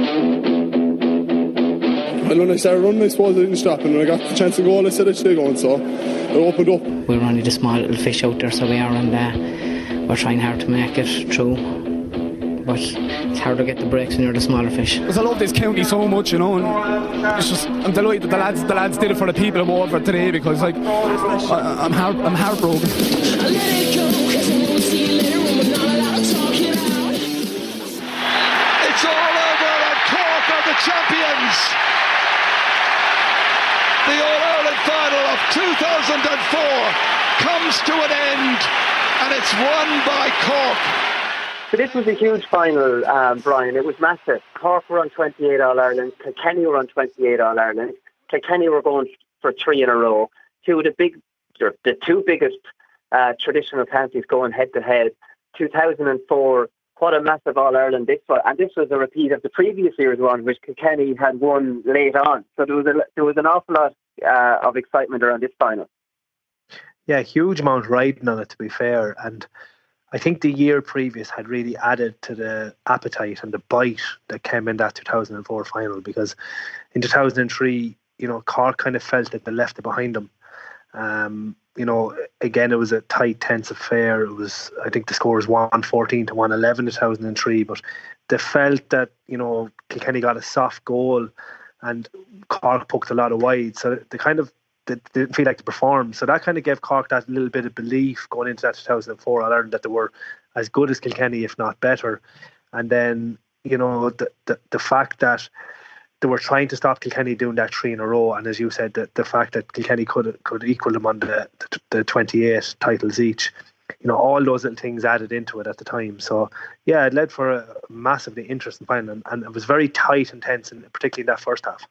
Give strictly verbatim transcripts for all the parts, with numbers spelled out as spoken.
And when I started running, I suppose I didn't stop, and when I got the chance to go, I said I should go, and so it opened up. We're only the small little fish out there, so we are, and uh, we're trying hard to make it through. But it's hard to get the breaks when you're the smaller fish. Because I love this county so much, you know, and it's just, I'm delighted that the lads, the lads did it for the people of Waterford today, because like I, I'm heart, I'm heartbroken. It's all over, and Cork are the champions. The All-Ireland final of two thousand four comes to an end, and it's won by Cork. So this was a huge final, um, Brian. It was massive. Cork were on twenty-eight All-Ireland. Kilkenny were on twenty-eight All-Ireland. Kilkenny were going for three in a row. Two of the big, the two biggest uh, traditional counties going head-to-head. two thousand four, what a massive All-Ireland this was. And this was a repeat of the previous year's one, which Kilkenny had won late on. So there was, a, there was an awful lot uh, of excitement around this final. Yeah, huge amount riding on it, to be fair. And I think the year previous had really added to the appetite and the bite that came in that two thousand four final, because in two thousand three, you know, Cork kind of felt that they left it behind them. Um, you know, again, it was a tight, tense affair. It was, I think the score was one fourteen to one eleven in two thousand three, but they felt that, you know, Kilkenny got a soft goal and Cork poked a lot of wide. So they kind of they didn't feel like they performed. So that kind of gave Cork that little bit of belief going into that two thousand four All-Ireland that they were as good as Kilkenny, if not better. And then, you know, the the, the fact that they were trying to stop Kilkenny doing that three in a row, and as you said, the, the fact that Kilkenny could could equal them on the, the, the twenty-eight titles each, you know, all those little things added into it at the time. So yeah, it led for a massively interesting final, and, and it was very tight and tense, and particularly in that first half.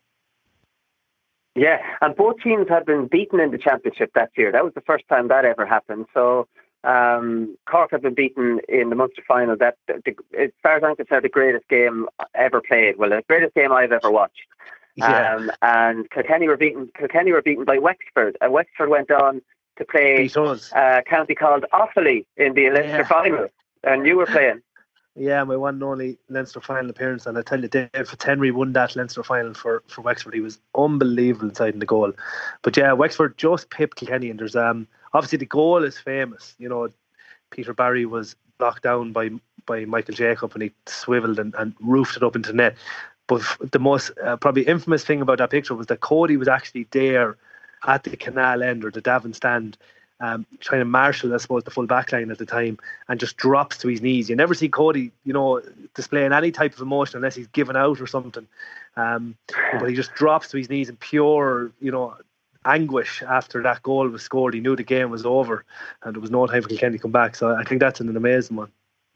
Yeah, and both teams had been beaten in the championship that year. That was the first time that ever happened. So um, Cork had been beaten in the Munster final. That, the, as far as I'm concerned, the greatest game ever played. Well, the greatest game I've ever watched. Yeah. Um, and Kilkenny were beaten. Kilkenny were beaten by Wexford, and Wexford went on to play a county called Offaly in the Leinster Yeah. final, and you were playing. Yeah, my one and only Leinster final appearance, and I tell you, Dave Fitzhenry won that Leinster final for, for Wexford. He was unbelievable inside in the goal. But yeah, Wexford just pipped Kilkenny, and there's um obviously the goal is famous. You know, Peter Barry was blocked down by by Michael Jacob, and he swiveled and, and roofed it up into net. But the most uh, probably infamous thing about that picture was that Cody was actually there at the canal end, or the Davin stand, Um, trying to marshal, I suppose, the full back line at the time, and just drops to his knees. You never see Cody, you know, displaying any type of emotion unless he's given out or something. Um, but he just drops to his knees in pure, you know, anguish after that goal was scored. He knew the game was over and there was no time for Kilkenny to come back. So I think that's an amazing one.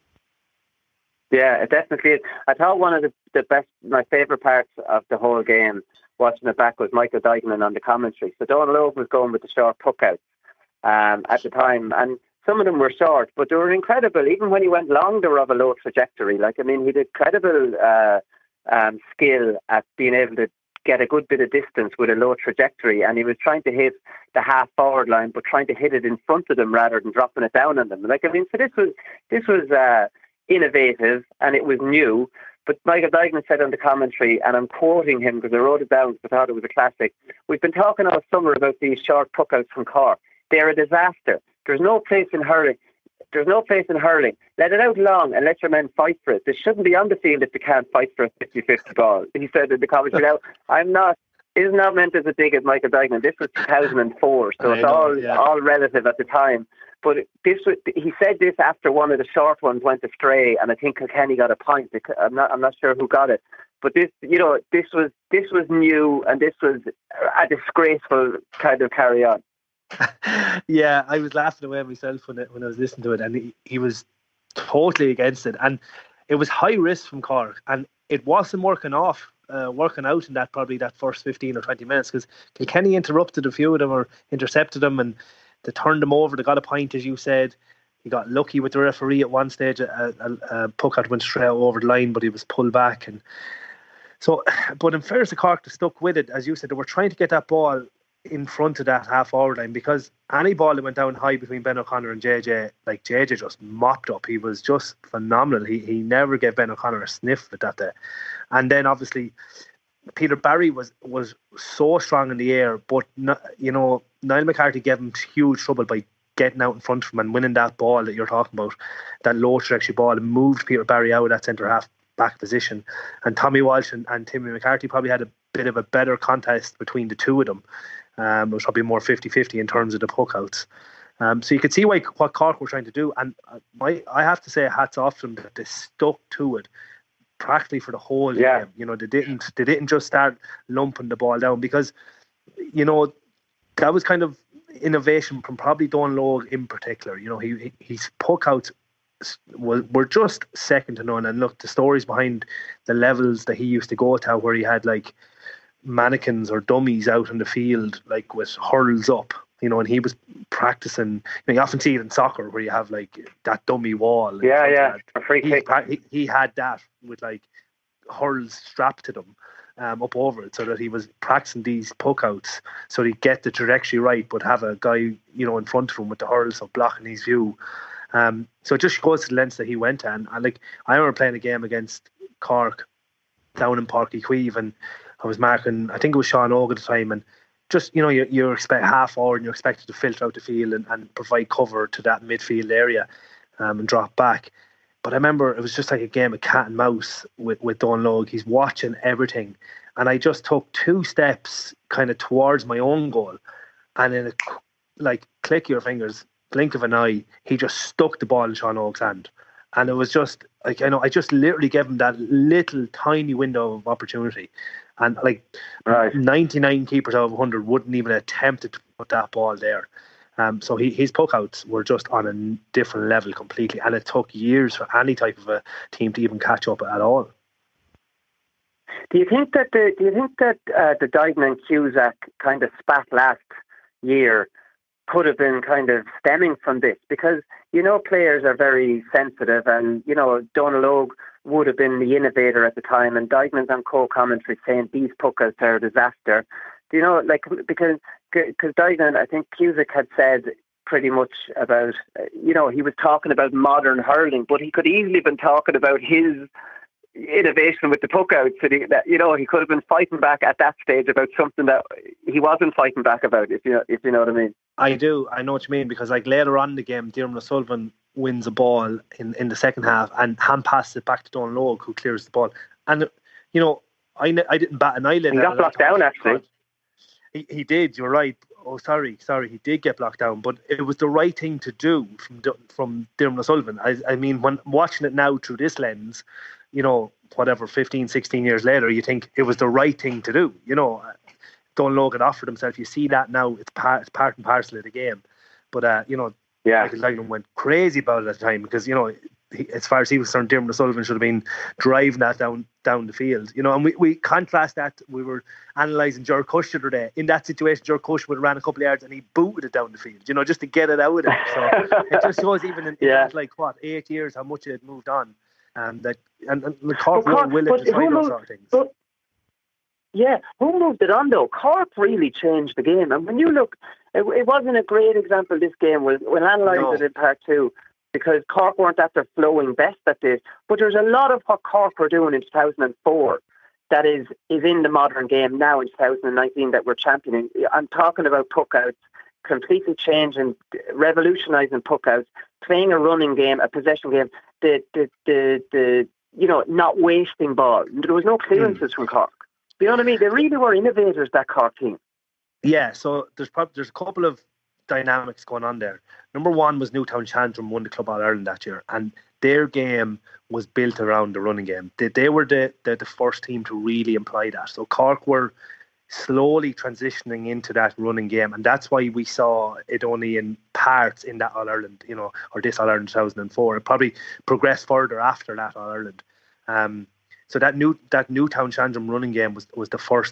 Yeah, it definitely is. I thought one of the, the best, my favourite parts of the whole game, watching it back, was Michael Dignan on the commentary. So Donald Óg was going with the short puck outs Um, at the time, and some of them were short, but they were incredible. Even when he went long, they were of a low trajectory. Like, I mean, he did incredible uh, um, skill at being able to get a good bit of distance with a low trajectory, and he was trying to hit the half forward line, but trying to hit it in front of them rather than dropping it down on them. Like, I mean, so this was this was uh, innovative, and it was new. But Michael Dignan said on the commentary, and I'm quoting him because I wrote it down because I thought it was a classic: "We've been talking all summer about these short puckouts from Cork. They're a disaster. There's no place in hurling. There's no place in hurling. Let it out long and let your men fight for it. They shouldn't be on the field if they can't fight for a fifty-fifty ball." He said in the commentary. Now, I'm not. It is not meant as a dig at Michael Dignan. This was two thousand four, so it's know, all yeah. all relative at the time. But this was, he said this after one of the short ones went astray, and I think Kilkenny got a point. I'm not. I'm not sure who got it. But this, you know, this was this was new, and this was a disgraceful kind of carry on. Yeah, I was laughing away myself when I, when I was listening to it, and he, he was totally against it, and it was high risk from Cork, and it wasn't working off, uh, working out in that probably that first fifteen or twenty minutes, because Kilkenny interrupted a few of them or intercepted them, and they turned them over. They got a point, as you said. He got lucky with the referee at one stage. A, a, a puck out went straight over the line, but he was pulled back, and so. But in fairness to Cork, they stuck with it, as you said. They were trying to get that ball in front of that half hour line, because any ball that went down high between Ben O'Connor and J J, like J J just mopped up. He was just phenomenal. He he never gave Ben O'Connor a sniff at that day. And then obviously Peter Barry was was so strong in the air, but not, you know, Niall McCarthy gave him huge trouble by getting out in front of him and winning that ball that you're talking about, that low trajectory ball, and moved Peter Barry out of that centre half back position. And Tommy Walsh and, and Timmy McCarthy probably had a bit of a better contest between the two of them. Um, it was probably more fifty-fifty in terms of the puck outs. Um, so you could see why, what Cork were trying to do. And my, I have to say, hats off to them that they stuck to it practically for the whole yeah. game. You know, they didn't they didn't just start lumping the ball down, because, you know, that was kind of innovation from probably Don Logue in particular. You know, he, he his puck outs were, were just second to none. And look, the stories behind the levels that he used to go to, where he had like mannequins or dummies out in the field, like with hurls up, you know, and he was practicing. You know, you often see it in soccer where you have like that dummy wall. Yeah, yeah, a free he, kick. He, he had that with like hurls strapped to them. Um, up over it, so that he was practicing these puck outs so he'd get the trajectory right, but have a guy, you know, in front of him with the hurls of blocking his view. Um, so it just shows to the lengths that he went to. And, and like, I remember playing a game against Cork down in Páirc Uí Chaoimh, and I was marking, I think it was Sean Og at the time, and just, you know, you you expect half hour and you're expected to filter out the field and, and provide cover to that midfield area um, and drop back. But I remember it was just like a game of cat and mouse with, with Don Logue. He's watching everything. And I just took two steps kind of towards my own goal. And in a, like, click your fingers, blink of an eye, he just stuck the ball in Sean Oak's hand. And it was just, like, I know, I just literally gave him that little tiny window of opportunity. And, like, right. ninety-nine keepers out of one hundred wouldn't even attempt to put that ball there. Um, so he, his puck outs were just on a different level completely, and it took years for any type of a team to even catch up at all. Do you think that the Do you think that uh, the Duignan and Cusack kind of spat last year could have been kind of stemming from this? Because, you know, players are very sensitive, and, you know, Donal Logue would have been the innovator at the time, and Duignan's on co-commentary saying these puck outs are a disaster. Do you know, like, because because Duignan, I think Cusack had said pretty much about, you know, he was talking about modern hurling, but he could easily have been talking about his innovation with the puck outs. That, he, that, you know, he could have been fighting back at that stage about something that he wasn't fighting back about, if you, if you know what I mean. I do, I know what you mean, because like later on in the game, Diarmuid O'Sullivan wins a ball in, in the second half and hand passes it back to Donal Logue, who clears the ball. And, you know, I, I didn't bat an eyelid. He got blocked down, actually. He, he did, you're right. Oh, sorry, sorry, he did get blocked down, but it was the right thing to do from from Diarmuid O'Sullivan. I, I mean, when watching it now through this lens, you know, whatever, fifteen, sixteen years later, you think it was the right thing to do. You know, Donal Logue had offered himself. You see that now, it's part, it's part and parcel of the game. But, uh, you know, yeah. Michael Duignan went crazy about it at the time, because, you know, he, as far as he was concerned, Diarmuid O'Sullivan should have been driving that down down the field. You know, and we, we contrast that. We were analysing Ger Cush the other day. In that situation, Ger Cush would have ran a couple of yards and he booted it down the field, you know, just to get it out of him. So it just shows, even in, yeah. in like, what, eight years, how much it had moved on. And that, and, and the Cork well, were willing to try those sort of things. But, yeah, who moved it on though? Cork really changed the game. And when you look, it, it wasn't a great example, this game. We'll, we'll analyse no. it in part two, because Cork weren't at their flowing best at this. But there's a lot of what Cork were doing in two thousand four that is, is in the modern game now in two thousand nineteen that we're championing. I'm talking about puck outs, completely changing, revolutionising puck outs, playing a running game, a possession game, the, the, the, the you know, not wasting ball. There was no clearances mm. from Cork. You know what I mean? They really were innovators, that Cork team. Yeah, so there's probably, there's a couple of dynamics going on there. Number one was Newtown Chantrum won the Club All Ireland that year, and their game was built around the running game. They, they were the, the the first team to really imply that. So Cork were slowly transitioning into that running game, and that's why we saw it only in parts in that All Ireland, you know, or this All Ireland two thousand four. It probably progressed further after that All Ireland. Um, so that new that Newtown Chantrum running game was was the first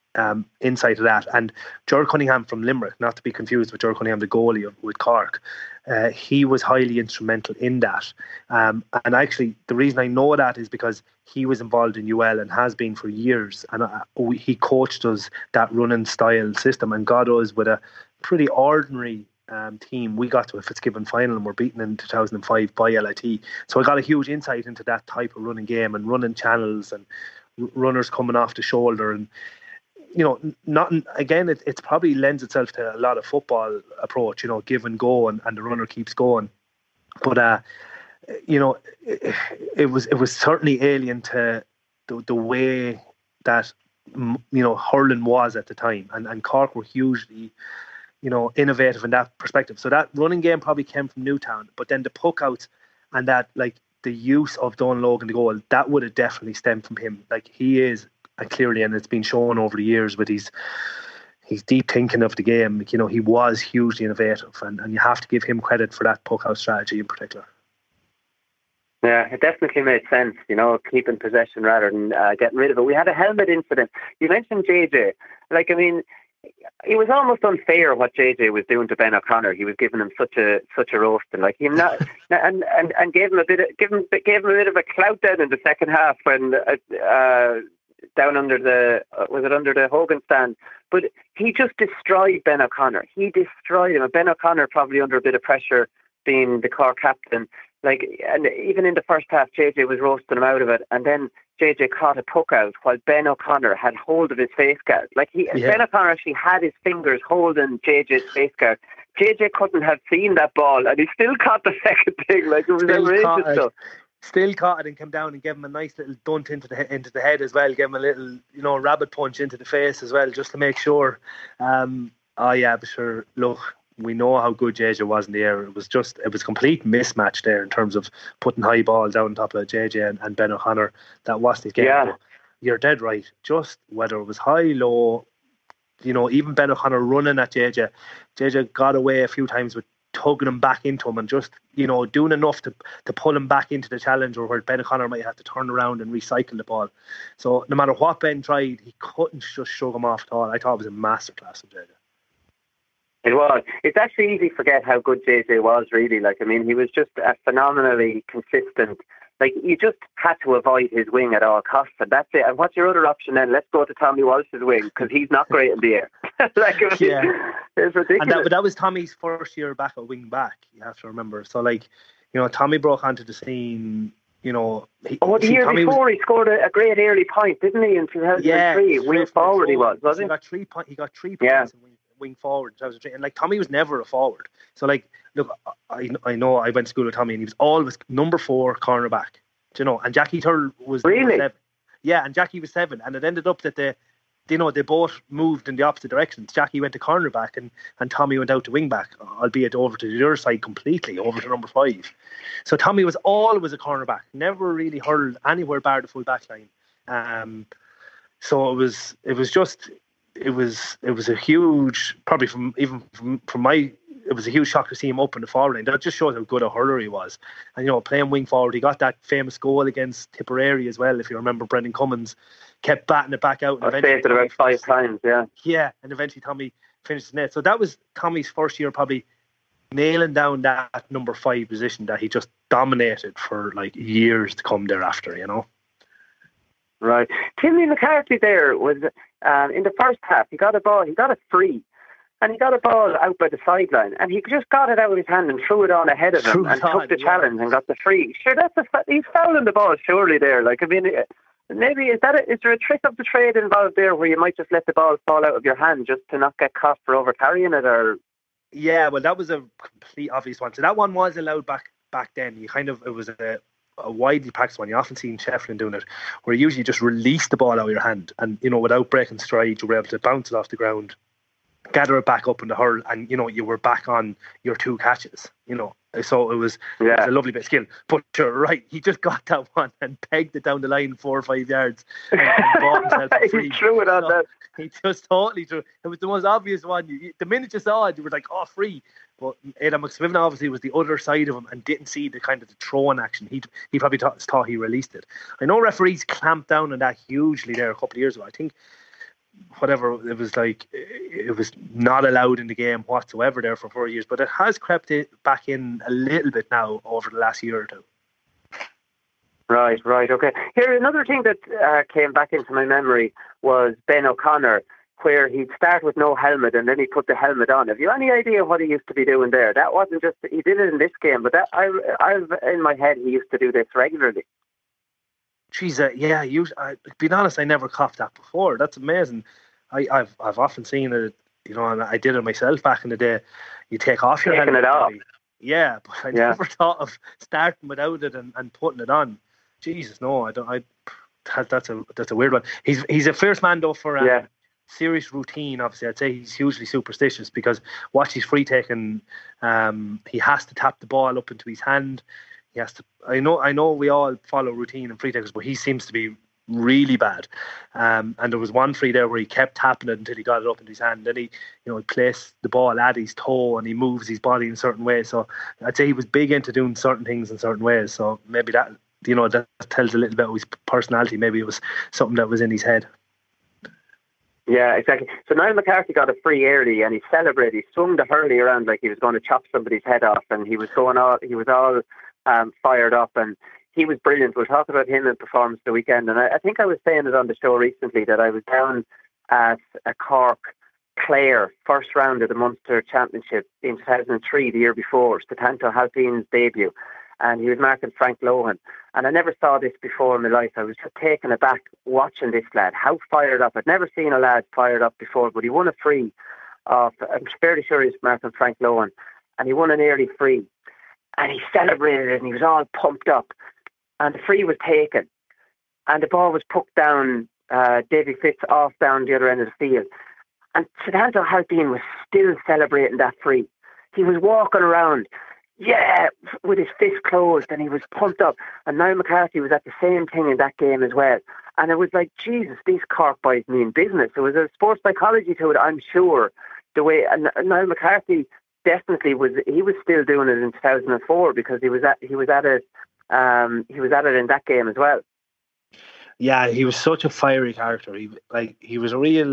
um, insight of that. And Ger Cunningham from Limerick, not to be confused with Ger Cunningham, the goalie of, with Cork, uh, he was highly instrumental in that. Um, and actually, the reason I know that is because he was involved in U L and has been for years. And uh, we, he coached us that running style system and got us with a pretty ordinary um, team. We got to a Fitzgibbon final and were beaten in two thousand five by L I T. So I got a huge insight into that type of running game and running channels and r- runners coming off the shoulder. And you know, not again, it it's probably lends itself to a lot of football approach, you know, give and go, and, and the runner keeps going. But uh, you know, it, it was it was certainly alien to the, the way that you know hurling was at the time, and and Cork were hugely, you know, innovative in that perspective. So that running game probably came from Newtown, but then the puck outs and that like the use of Don Logan the goal, that would have definitely stemmed from him. Like he is. And clearly, and it's been shown over the years with his his deep thinking of the game. You know, he was hugely innovative, and, and you have to give him credit for that puck out strategy in particular. Yeah, it definitely made sense, you know, keeping possession rather than uh, getting rid of it. We had a helmet incident. You mentioned J J. Like, I mean, it was almost unfair what J J was doing to Ben O'Connor. He was giving him such a such a roasting, like him not, and and and gave him a bit of, give him gave him a bit of a clout down in the second half when. Uh, uh, down under the, uh, was it under the Hogan stand? But he just destroyed Ben O'Connor. He destroyed him. And Ben O'Connor probably under a bit of pressure being the Cork captain. Like, and even in the first half, J J was roasting him out of it. And then J J caught a puck out while Ben O'Connor had hold of his face guard. Like, he, yeah. Ben O'Connor actually had his fingers holding J J's face guard. J J couldn't have seen that ball, and he still caught the second thing. Like, it was still outrageous stuff. Still caught it and came down and gave him a nice little dunt into the into the head as well. Gave him a little, you know, rabbit punch into the face as well, just to make sure. Um, oh yeah, but sure. Look, we know how good J J was in the air. It was just, it was a complete mismatch there in terms of putting high balls down on top of J J and, and Ben O'Connor. That was the game. Yeah. But you're dead right. Just whether it was high, low, you know, even Ben O'Connor running at J J. J J got away a few times with tugging him back into him and just, you know, doing enough to, to pull him back into the challenge, or where Ben O'Connor might have to turn around and recycle the ball. So no matter what Ben tried, he couldn't just shrug him off at all. I thought it was a masterclass of J J. It was. It's actually easy to forget how good J J was, really. Like, I mean, he was just a phenomenally consistent. Like, you just had to avoid his wing at all costs, and that's it. And what's your other option then? Let's go to Tommy Walsh's wing, because he's not great in the air. Like, it was, yeah. it was ridiculous. And that, that was Tommy's first year back at wing back, you have to remember. So, like, you know, Tommy broke onto the scene, you know. He, oh, the see, year Tommy before, was, he scored a, a great early point, didn't he, in two thousand three? Yeah, wing forward he was, wasn't he? He got three, point, he got three points yeah. in wing, wing forward in two thousand three. And, like, Tommy was never a forward. So, like, look, I, I know I went to school with Tommy, and he was always number four cornerback. Do you know? And Jackie Turl was really seven. Yeah, and Jackie was seven, and it ended up that they, you know, they both moved in the opposite directions. Jackie went to cornerback, and, and Tommy went out to wing back, albeit over to the other side completely, over to number five. So Tommy was always a cornerback, never really hurled anywhere bar the full back line. Um, so it was, it was just, it was, it was a huge, probably from even from, from my. It was a huge shock to see him up in the forward line. That just shows how good a hurler he was. And, you know, playing wing forward, he got that famous goal against Tipperary as well, if you remember. Brendan Cummins kept batting it back out. I saved it about five times, yeah. Yeah, and eventually Tommy finished the net. So that was Tommy's first year probably nailing down that number five position that he just dominated for, like, years to come thereafter, you know. Right. Timmy McCarthy there was, um, in the first half, he got a ball, he got a free. And he got a ball out by the sideline, and he just got it out of his hand and threw it on ahead of him, threw and on, took the yeah. challenge and got the free. Sure, that's a he's fouling the ball surely there. Like, I mean, maybe is that a, is there a trick of the trade involved there where you might just let the ball fall out of your hand just to not get caught for over carrying it? Or yeah, well, that was a complete obvious one. So that one was allowed back back then. You kind of it was a, a widely practiced one. You often seen Shefflin doing it, where you usually just release the ball out of your hand, and, you know, without breaking stride, you were able to bounce it off the ground, gather it back up in the hurl, and, you know, you were back on your two catches, you know. So it was, yeah. it was a lovely bit of skill. But you're right, he just got that one and pegged it down the line four or five yards and, and bought himself a free. He threw it on so that. He just totally threw. It was the most obvious one. You, the minute you saw it, you were like, oh, free. But Aidan McSmivin obviously was the other side of him and didn't see the kind of the throw-in action. He he probably thought, thought he released it. I know referees clamped down on that hugely there a couple of years ago. I think whatever, it was like it was not allowed in the game whatsoever there for four years, but it has crept it back in a little bit now over the last year or two. Right, right, okay. Here, another thing that uh, came back into my memory was Ben O'Connor, where he'd start with no helmet and then he put the helmet on. Have you any idea what he used to be doing there? That wasn't just, he did it in this game, but that I, I've in my head he used to do this regularly. Jeez, uh, yeah, you, I, being honest, I never copped that before. That's amazing. I, I've I've often seen it, you know, and I did it myself back in the day. You take off your Taking helmet. it off. Yeah, but I yeah. never thought of starting without it and, and putting it on. Jesus, no, I don't. I that, that's a that's a weird one. He's he's a fierce man though for um, yeah. serious routine. Obviously, I'd say he's hugely superstitious because watch his free taking. Um, he has to tap the ball up into his hand. He has to. I know. I know. We all follow routine and free takers, but he seems to be really bad. Um, and there was one free there where he kept tapping it until he got it up into his hand. Then he, you know, he placed the ball at his toe and he moves his body in certain ways. So I'd say he was big into doing certain things in certain ways. So maybe that, you know, that tells a little bit of his personality. Maybe it was something that was in his head. Yeah, exactly. So Niall McCarthy got a free early and he celebrated. He swung the hurley around like he was going to chop somebody's head off, and he was going all, he was all um, fired up, and he was brilliant. We'll talk about him in performance the weekend. And I, I think I was saying it on the show recently that I was down at a Cork Clare first round of the Munster Championship in two thousand three, the year before, Statanto Halpin's debut. And he was marking Frank Lohan. And I never saw this before in my life. I was just taken aback watching this lad. How fired up. I'd never seen a lad fired up before, but he won a free of, I'm fairly sure he was marking Frank Lohan. And he won an early free. And he celebrated it and he was all pumped up. And the free was taken. And the ball was put down, uh, Davy Fitz off down the other end of the field. And Statanto Halpin was still celebrating that free. He was walking around, yeah, with his fist closed, and he was pumped up. And Niall McCarthy was at the same thing in that game as well. And it was like, Jesus, these Cork boys mean business. There was a sports psychology to it, I'm sure. The way and Niall McCarthy definitely was, he was still doing it in two thousand four because he was at he was at it, um, he was at it in that game as well. Yeah, he was such a fiery character. He like he was a real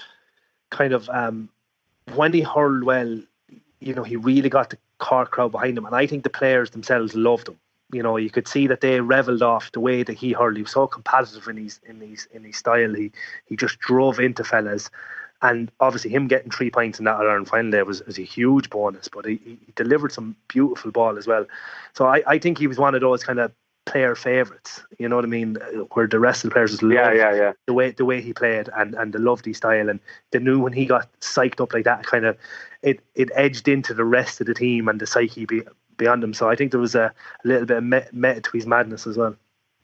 kind of um, when he hurled well, you know, he really got the Cork crowd behind him, and I think the players themselves loved him. You know, you could see that they revelled off the way that he hurled. He was so competitive in his in his in his style. He he just drove into fellas, and obviously him getting three points in that All-Ireland final day was, was a huge bonus. But he, he delivered some beautiful ball as well. So I, I think he was one of those kind of player favourites. You know what I mean? Where the rest of the players just loved yeah, yeah, yeah. the way the way he played, and and they loved his style, and they knew when he got psyched up like that, kind of. It, it edged into the rest of the team and the psyche be, beyond him. So I think there was a, a little bit of met, met to his madness as well.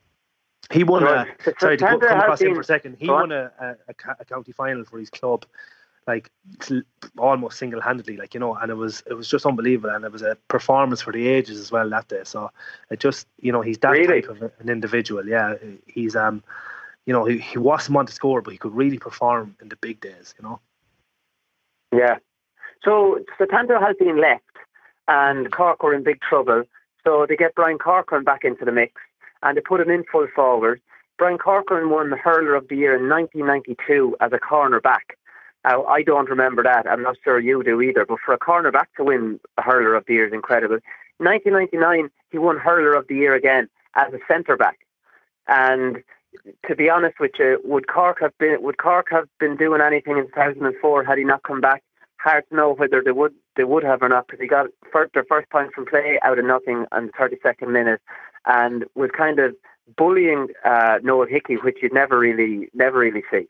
He won well, a, sorry to come across him been, for a second. He won a, a, a county final for his club, like almost single-handedly, like, you know, and it was it was just unbelievable, and it was a performance for the ages as well that day. So it just, you know, he's that really? type of an individual. Yeah, he's um, you know, he, he wasn't one to score, but he could really perform in the big days, you know. Yeah. So Statanto Halpin left and Cork were in big trouble. So they get Brian Corcoran back into the mix and they put him in full forward. Brian Corcoran won the Hurler of the Year in nineteen ninety-two as a cornerback. Now, I don't remember that. I'm not sure you do either. But for a cornerback to win a Hurler of the Year is incredible. In nineteen ninety-nine, he won Hurler of the Year again as a centre-back. And to be honest with you, would Cork have been would Cork have been doing anything in two thousand four had he not come back? Hard to know whether they would they would have or not, because he got first, their first point from play out of nothing on the thirty-second minute, and was kind of bullying uh, Noel Hickey, which you'd never really never really see.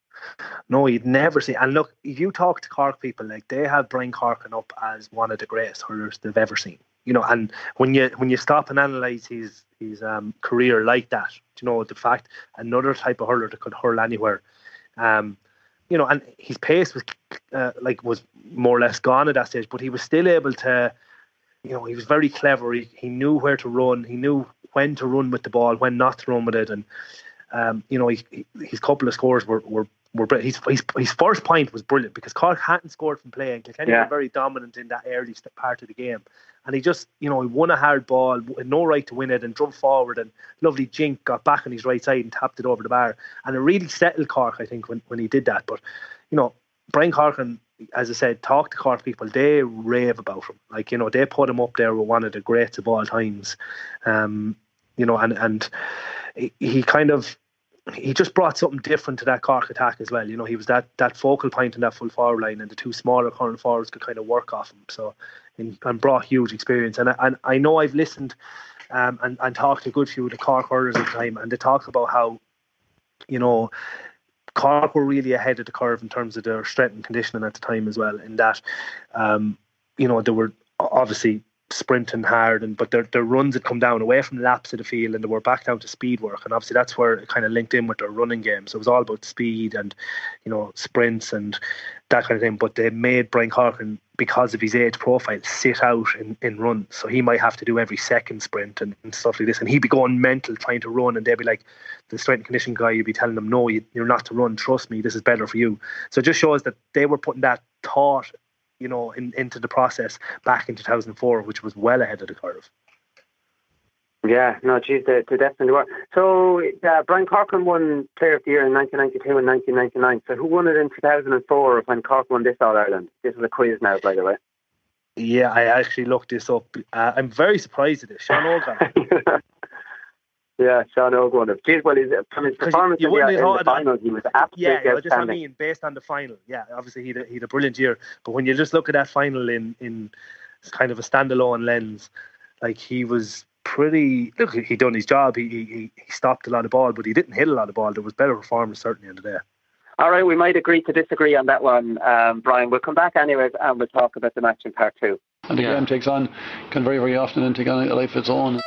No, you'd never see. And look, if you talk to Cork people, like, they have Brian Corcoran up as one of the greatest hurlers they've ever seen. You know, and when you when you stop and analyse his his um, career like that, you know, the fact another type of hurler that could hurl anywhere. Um, You know, and his pace was uh, like was more or less gone at that stage, but he was still able to, you know, he was very clever. He, he knew where to run. He knew when to run with the ball, when not to run with it. And Um, you know, he, he, his couple of scores were were. were his, his his first point was brilliant because Cork hadn't scored from play, and Kilkenny yeah. were very dominant in that early part of the game. And he just, you know, he won a hard ball, had no right to win it, and drove forward, and lovely jink got back on his right side and tapped it over the bar. And it really settled Cork, I think, when, when he did that. But, you know, Brian Corcoran, as I said, talk to Cork people, they rave about him. Like, you know, they put him up there with one of the greats of all times. Um, you know, and, and he, he kind of, he just brought something different to that Cork attack as well. You know, he was that, that focal point in that full forward line, and the two smaller current forwards could kind of work off him. So, and, and brought huge experience. And I, and I know I've listened um, and, and talked to a good few of the Cork hurlers at the time, and they talk about how, you know, Cork were really ahead of the curve in terms of their strength and conditioning at the time as well, in that, um, you know, they were obviously sprinting hard, and but their their runs had come down away from the laps of the field, and they were back down to speed work, and obviously that's where it kind of linked in with their running game. So it was all about speed and, you know, sprints and that kind of thing. But they made Brian Corcoran, because of his age profile, sit out in, in runs, so he might have to do every second sprint and, and stuff like this, and he'd be going mental trying to run, and they'd be like, the strength and conditioning guy, you'd be telling them, no, you, you're not to run, trust me, this is better for you. So it just shows that they were putting that thought, you know, in, into the process back in two thousand four, which was well ahead of the curve. Yeah, no, geez, they, they definitely were. So uh, Brian Corcoran won Player of the Year in nineteen ninety-two and nineteen ninety-nine. So who won it in two thousand four when Cork won this All-Ireland? This is a quiz now, by the way. Yeah, I actually looked this up. Uh, I'm very surprised at this. Sean O'Gara. Yeah, Sean O'Gara won it. Geez, well, his, from his performance in the, in the final, he was absolutely yeah, outstanding. Yeah, just I mean, based on the final, yeah, obviously he had a, he had a brilliant year. But when you just look at that final in, in kind of a standalone lens, like he was pretty, look, he done his job. He, he he stopped a lot of ball, but he didn't hit a lot of ball. There was better performance certainly in the day. All right, we might agree to disagree on that one, um, Brian. We'll come back anyways, and we'll talk about the match in part two. And the yeah. game takes on, can very, very often take on a life of its own.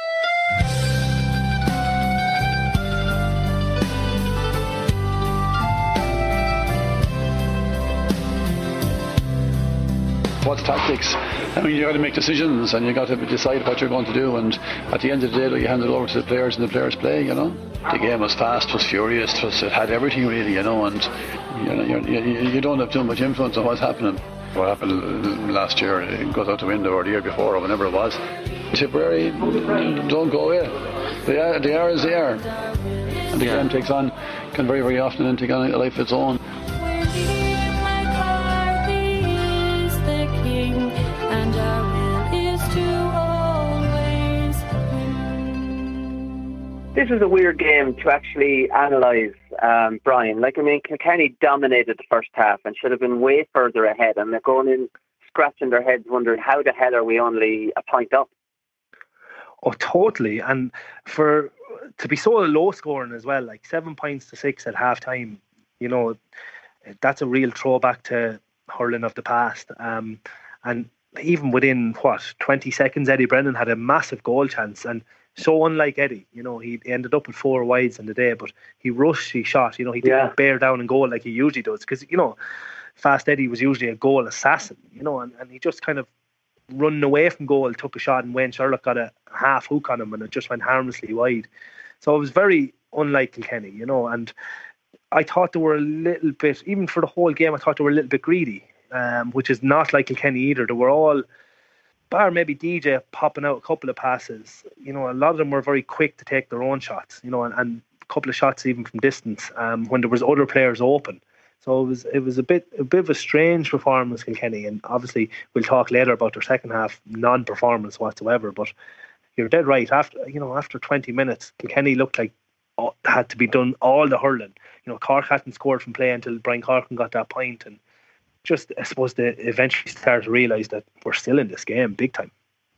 What's tactics? I mean, you got to make decisions, and you got to decide what you're going to do. And at the end of the day, you hand it over to the players, and the players play. You know, the game was fast, was furious, it, was, it had everything really. You know, and you know, you're, you you don't have too much influence on what's happening. What happened last year, it goes out the window, or the year before, or whenever it was. Tipperary don't go away. They are, they are as they are, and the yeah. game takes on, can very, very often take on a life of its own. This is a weird game to actually analyse, um, Brian. Like, I mean, Kilkenny dominated the first half and should have been way further ahead, and they're going in, scratching their heads, wondering how the hell are we only a point up? Oh, totally. And for to be so low scoring as well, like seven points to six at half time, you know, that's a real throwback to hurling of the past. Um, and even within, what, twenty seconds, Eddie Brennan had a massive goal chance, and so unlike Eddie, you know, he ended up with four wides in the day, but he rushed, he shot, you know, he didn't yeah. bear down and goal like he usually does, because, you know, Fast Eddie was usually a goal assassin, you know, and, and he just kind of running away from goal, took a shot, and Wayne Sherlock got a half hook on him, and it just went harmlessly wide. So it was very unlike Kilkenny, you know, and I thought they were a little bit, even for the whole game, I thought they were a little bit greedy, um, which is not like Kilkenny either. They were all, bar maybe D J popping out a couple of passes, you know, a lot of them were very quick to take their own shots, you know, and, and a couple of shots even from distance, um, when there was other players open. So it was it was a bit a bit of a strange performance, Kilkenny, and obviously we'll talk later about their second half non-performance whatsoever. But you're dead right. After you know after twenty minutes, Kilkenny looked like it had to be done all the hurling. You know, Cork hadn't scored from play until Brian Corcoran got that point, and just, I suppose, they eventually started to realise that we're still in this game big time.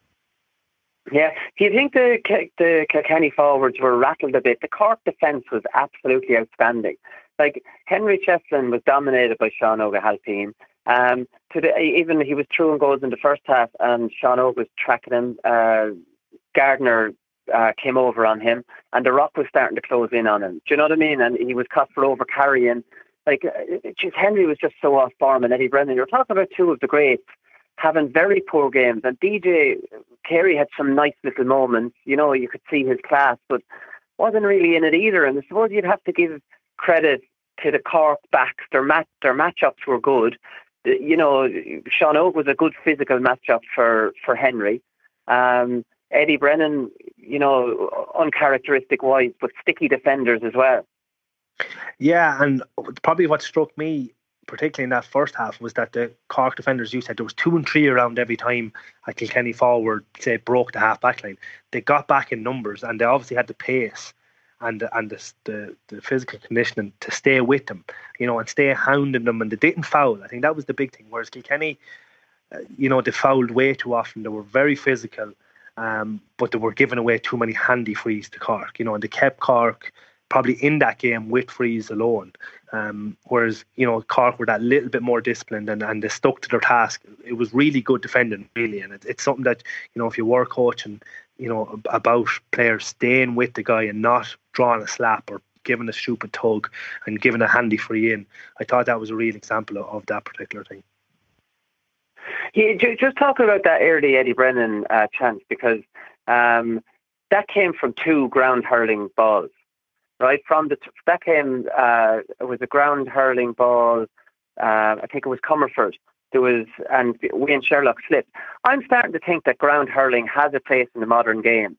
Yeah. Do you think the the Kilkenny forwards were rattled a bit? The Cork defence was absolutely outstanding. Like, Henry Cheslin was dominated by Sean O'Halpine. Um, to the, even he was throwing goals in the first half, and Sean O was tracking him. Uh, Gardner uh, came over on him, and the Rock was starting to close in on him. Do you know what I mean? And he was caught for over carrying. Like, just Henry was just so off form, and Eddie Brennan. You're talking about two of the greats having very poor games, and D J Carey had some nice little moments. You know, you could see his class, but wasn't really in it either. And I suppose you'd have to give credit to the Cork backs. Their mat their matchups were good. You know, Sean Oak was a good physical matchup for for Henry. Um, Eddie Brennan, you know, uncharacteristic wise, but sticky defenders as well. Yeah, and probably what struck me, particularly in that first half, was that the Cork defenders, you said, there was two and three around every time a Kilkenny forward, say, broke the half back line. They got back in numbers, and they obviously had the pace and the, and the, the the physical conditioning to stay with them, you know, and stay hounding them, and they didn't foul. I think that was the big thing. Whereas Kilkenny, uh, you know, they fouled way too often. They were very physical, um, but they were giving away too many handy frees to Cork, you know, and they kept Cork probably in that game with frees alone. Um, whereas, you know, Cork were that little bit more disciplined, and, and they stuck to their task. It was really good defending, really, and it, it's something that, you know, if you were coaching, you know, about players staying with the guy and not drawing a slap or giving a stupid tug and giving a handy free in, I thought that was a real example of, of that particular thing. Yeah, just talking about that early Eddie Brennan uh, chance, because um, that came from two ground hurling balls. Right from the that came uh, it was a ground hurling ball. Uh, I think it was Comerford. There was and Wayne Sherlock slipped. I'm starting to think that ground hurling has a place in the modern game.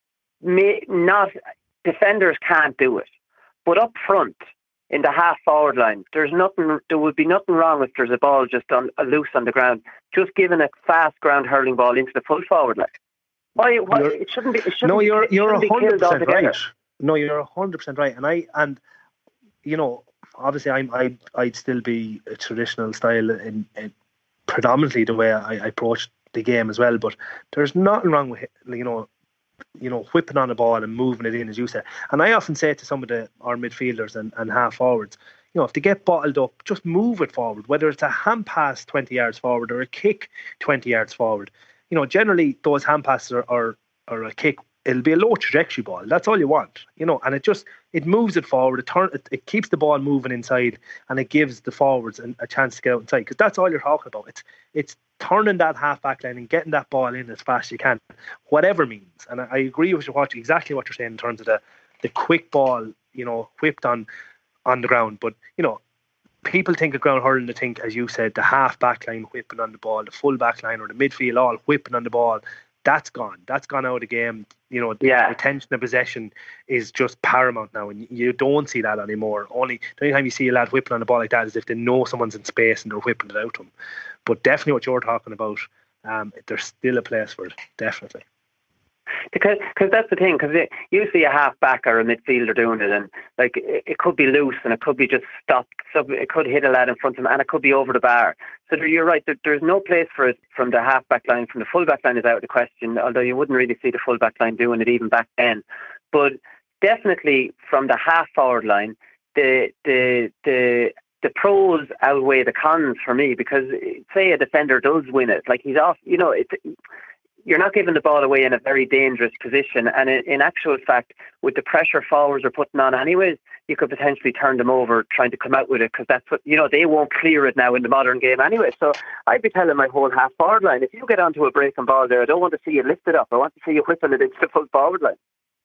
May, not defenders can't do it, but up front in the half forward line, there's nothing. There would be nothing wrong if there's a ball just on a loose on the ground, just giving a fast ground hurling ball into the full forward line. Why? why it shouldn't be. It shouldn't no, you're be, you're a hundred percent right. No, you're a hundred percent right, and I and you know, obviously, I'm I I'd still be a traditional style in, in predominantly the way I, I approach the game as well. But there's nothing wrong with, you know, you know, whipping on the ball and moving it in, as you said. And I often say to some of the our midfielders and, and half forwards, you know, if they get bottled up, just move it forward. Whether it's a hand pass twenty yards forward or a kick twenty yards forward, you know, generally those hand passes are or or a kick. It'll be a low trajectory ball. That's all you want, you know, and it just, it moves it forward. It turn, it, it keeps the ball moving inside, and it gives the forwards a, a chance to get out inside, because that's all you're talking about. It's it's turning that half back line and getting that ball in as fast as you can, whatever means. And I, I agree with you, what exactly what you're saying in terms of the the quick ball, you know, whipped on on the ground. But you know, people think of ground hurling, they think, as you said, the half back line whipping on the ball, the full back line or the midfield all whipping on the ball. That's gone. That's gone out of the game. You know, the yeah. retention of possession is just paramount now, and you don't see that anymore. Only the only time you see a lad whipping on the ball like that is if they know someone's in space and they're whipping it out to them. But definitely what you're talking about, um, there's still a place for it, definitely. Because cause that's the thing, because you see a half back or a midfielder doing it, and like it, it could be loose and it could be just stopped, so it could hit a lad in front of him, and it could be over the bar. So there, you're right, there, there's no place for it from the half back line. From the full back line is out of the question, although you wouldn't really see the full back line doing it even back then. But definitely from the half forward line, the the the the pros outweigh the cons for me, because say a defender does win it, like he's off, you know, it's. You're not giving the ball away in a very dangerous position, and in, in actual fact, with the pressure forwards are putting on anyways, you could potentially turn them over trying to come out with it, because that's what, you know, they won't clear it now in the modern game anyway. So I'd be telling my whole half forward line, if you get onto a breaking ball there, I don't want to see you lift it up. I want to see you whipping it into the full forward line.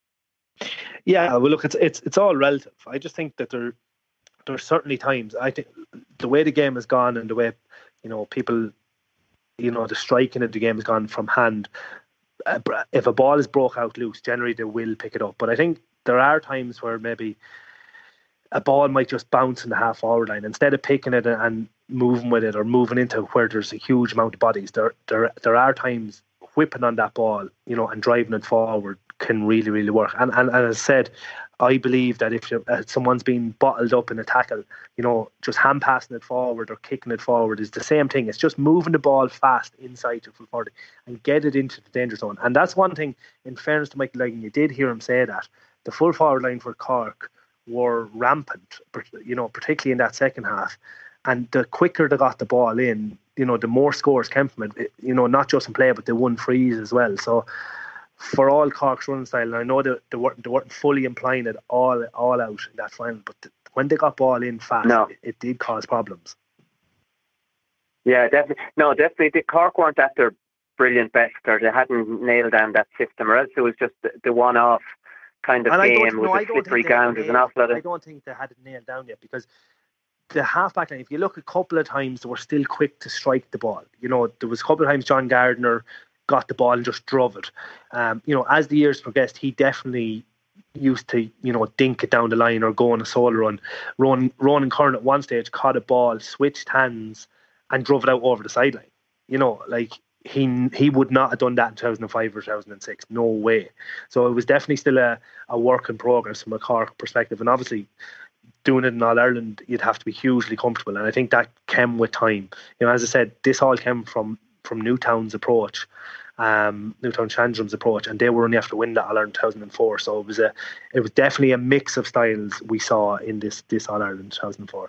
Yeah, well, look, it's it's it's all relative. I just think that there there's certainly times. I think the way the game has gone and the way, you know, people. You know, the striking of the game has gone from hand. If a ball is broke out loose, generally they will pick it up. But I think there are times where maybe a ball might just bounce in the half forward line. Instead of picking it and moving with it or moving into where there's a huge amount of bodies, there there there are times whipping on that ball, you know, and driving it forward can really, really work. And and, and as I said, I believe that if uh, someone's been bottled up in a tackle, you know, just hand passing it forward or kicking it forward is the same thing. It's just moving the ball fast inside to full forward and get it into the danger zone. And that's one thing, in fairness to Michael Leggan, you did hear him say that. The full forward line for Cork were rampant, you know, particularly in that second half. And the quicker they got the ball in, you know, the more scores came from it, you know, not just in play, but they won frees as well. So, for all Cork's running style, and I know that they weren't, they weren't fully implying it all all out in that final, but the, when they got ball in fast, no. it, it did cause problems. Yeah, definitely. No, definitely. The Cork weren't at their brilliant best, or they hadn't nailed down that system, or else it was just the, the one-off kind of and game I don't, with no, a slippery ground. There's an awful lot of... I don't think they had it nailed down yet, because the half-back line, if you look a couple of times, they were still quick to strike the ball. You know, there was a couple of times John Gardner got the ball and just drove it. Um, you know, as the years progressed, he definitely used to, you know, dink it down the line or go on a solo run. Ronan, Ronan Curran at one stage caught a ball, switched hands and drove it out over the sideline. You know, like he he would not have done that in two thousand five or two thousand six. No way. So it was definitely still a, a work in progress from a Cork perspective. And obviously doing it in All-Ireland, you'd have to be hugely comfortable. And I think that came with time. You know, as I said, this all came from, from Newtown's approach. Um, Newtown Shandrum's approach, and they were only after to win that All Ireland two thousand four. So it was a, it was definitely a mix of styles we saw in this this All Ireland two thousand four.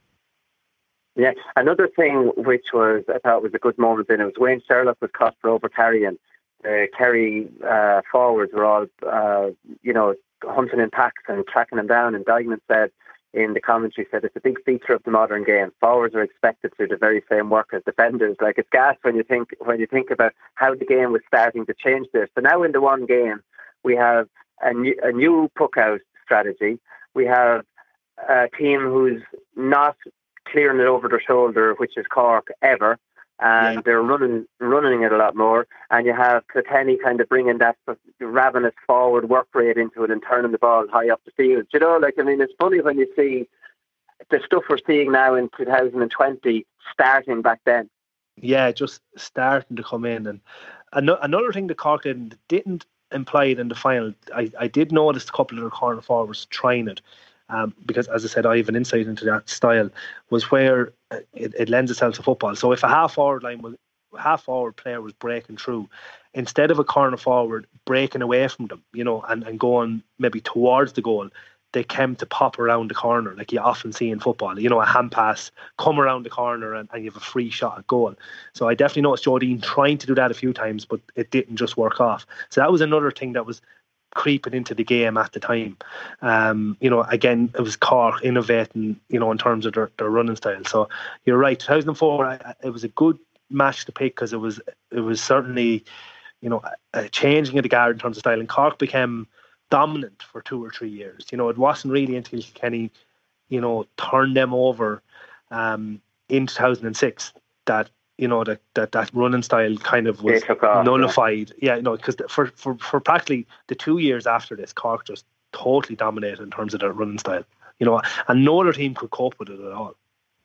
Yeah, another thing which was I thought was a good moment in it was Wayne Sherlock was caught for over carrying. The Kerry uh, forwards were all uh, you know hunting in packs and tracking them down, and Dignan said in the commentary, said it's a big feature of the modern game. Forwards are expected to do the very same work as defenders. Like, it's gas when you think when you think about how the game was starting to change there. So now in the one game, we have a new, a new puck-out strategy. We have a team who's not clearing it over their shoulder, which is Cork, ever. And yeah. they're running running it a lot more. And you have Kilkenny kind of bringing that ravenous forward work rate into it and turning the ball high up the field. You know, like, I mean, it's funny when you see the stuff we're seeing now in two thousand twenty starting back then. Yeah, just starting to come in. And another thing that Cork did, didn't imply it in the final, I, I did notice a couple of their corner forwards trying it. Um, because, as I said, I have an insight into that style, was where it, it lends itself to football. So if a half forward line was half forward player was breaking through, instead of a corner forward breaking away from them, you know, and, and going maybe towards the goal, they came to pop around the corner, like you often see in football. You know, a hand pass, come around the corner and, and you have a free shot at goal. So I definitely noticed Joe Dean trying to do that a few times, but it didn't just work off. So that was another thing that was creeping into the game at the time. Um, you know, again, it was Cork innovating, you know, in terms of their, their running style. So you're right, two thousand four, I, it was a good match to pick, because it was it was certainly, you know, a, a changing of the guard in terms of style. And Cork became dominant for two or three years. You know, it wasn't really until Kenny, you know, turned them over um, in two thousand six that, you know, that, that that running style kind of was off, nullified. Yeah, yeah, you know, because for, for, for practically the two years after this, Cork just totally dominated in terms of their running style. You know, and no other team could cope with it at all.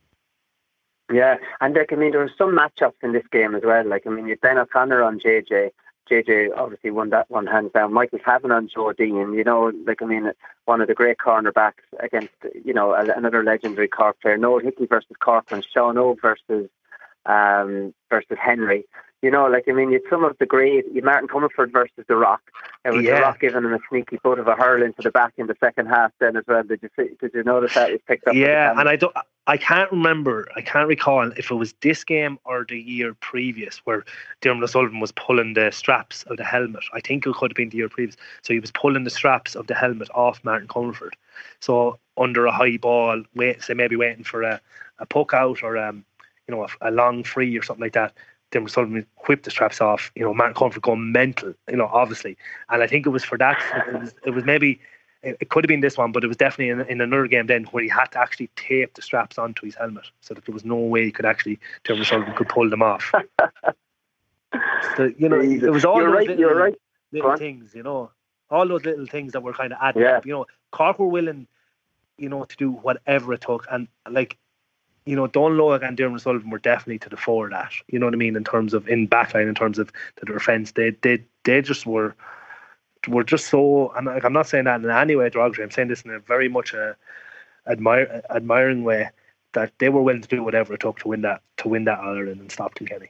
Yeah, and like, I mean, there were some matchups in this game as well. Like, I mean, you had Ben O'Connor on J J. J J obviously won that one hands down. Michael Cavan on Joe Dean. You know, like, I mean, one of the great cornerbacks against, you know, another legendary Cork player. Noel Hickey versus Cork, and Sean O versus um, versus Henry. You know, like, I mean, you some of the great, you Martin Comerford versus The Rock. It was yeah. The Rock giving him a sneaky foot of a hurl into the back in the second half then as well. Did you see, did you notice that was picked up? Yeah, and I don't, I can't remember, I can't recall if it was this game or the year previous where Diarmuid O'Sullivan was pulling the straps of the helmet. I think it could have been the year previous. So he was pulling the straps of the helmet off Martin Comerford. So under a high ball, wait, say maybe waiting for a, a puck out or um, you know, a, a long free or something like that. Then Sullivan whipped the straps off, you know, Martin Comerford going mental, you know, obviously. And I think it was for that, it was, it was maybe, it could have been this one, but it was definitely in, in another game then where he had to actually tape the straps onto his helmet so that there was no way he could actually, Diarmuid Sullivan could pull them off. So, you know, it was all you're those right, little, you're right. little things, you know, all those little things that were kind of adding yeah. up. You know, Cork were willing, you know, to do whatever it took. And like, you know, Don Loag and Diarmuid Sullivan were definitely to the fore of that. You know what I mean? In terms of in backline, in terms of the defence, they they they just were were just so. And like, I'm not saying that in any way derogatory. I'm saying this in a very much a admire admiring way, that they were willing to do whatever it took to win that to win that Ireland and stop Kilkenny.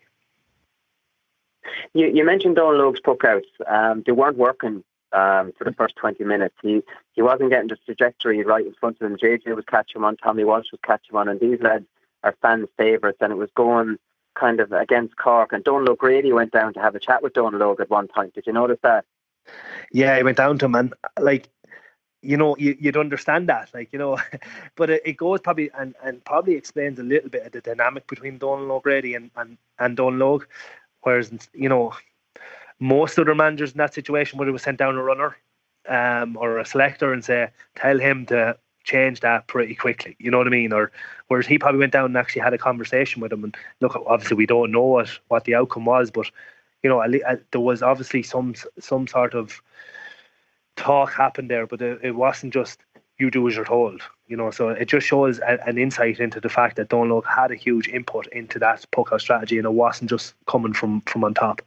You you mentioned Don Loag's puck outs. Um, they weren't working. Um, for the first twenty minutes, he he wasn't getting the trajectory right in front of him. J J was catching him on, Tommy Walsh was catching him on, and these lads are fans' favourites. And it was going kind of against Cork. And Donal O'Grady went down to have a chat with Donal Loag at one point. Did you notice that? Yeah, he went down to him, and like, you know, you, you'd understand that, like, you know, but it, it goes probably and, and probably explains a little bit of the dynamic between Donal O'Grady and and and Donal Loag, whereas, you know, most other managers in that situation would have sent down a runner, um, or a selector and say, tell him to change that pretty quickly, you know what I mean? Or whereas he probably went down and actually had a conversation with him, and look, obviously we don't know what, what the outcome was, but you know, there was obviously some some sort of talk happened there, but it, it wasn't just you do as you're told, you know. So it just shows a, an insight into the fact that Dónalóg had a huge input into that puck-out strategy, and it wasn't just coming from, from on top.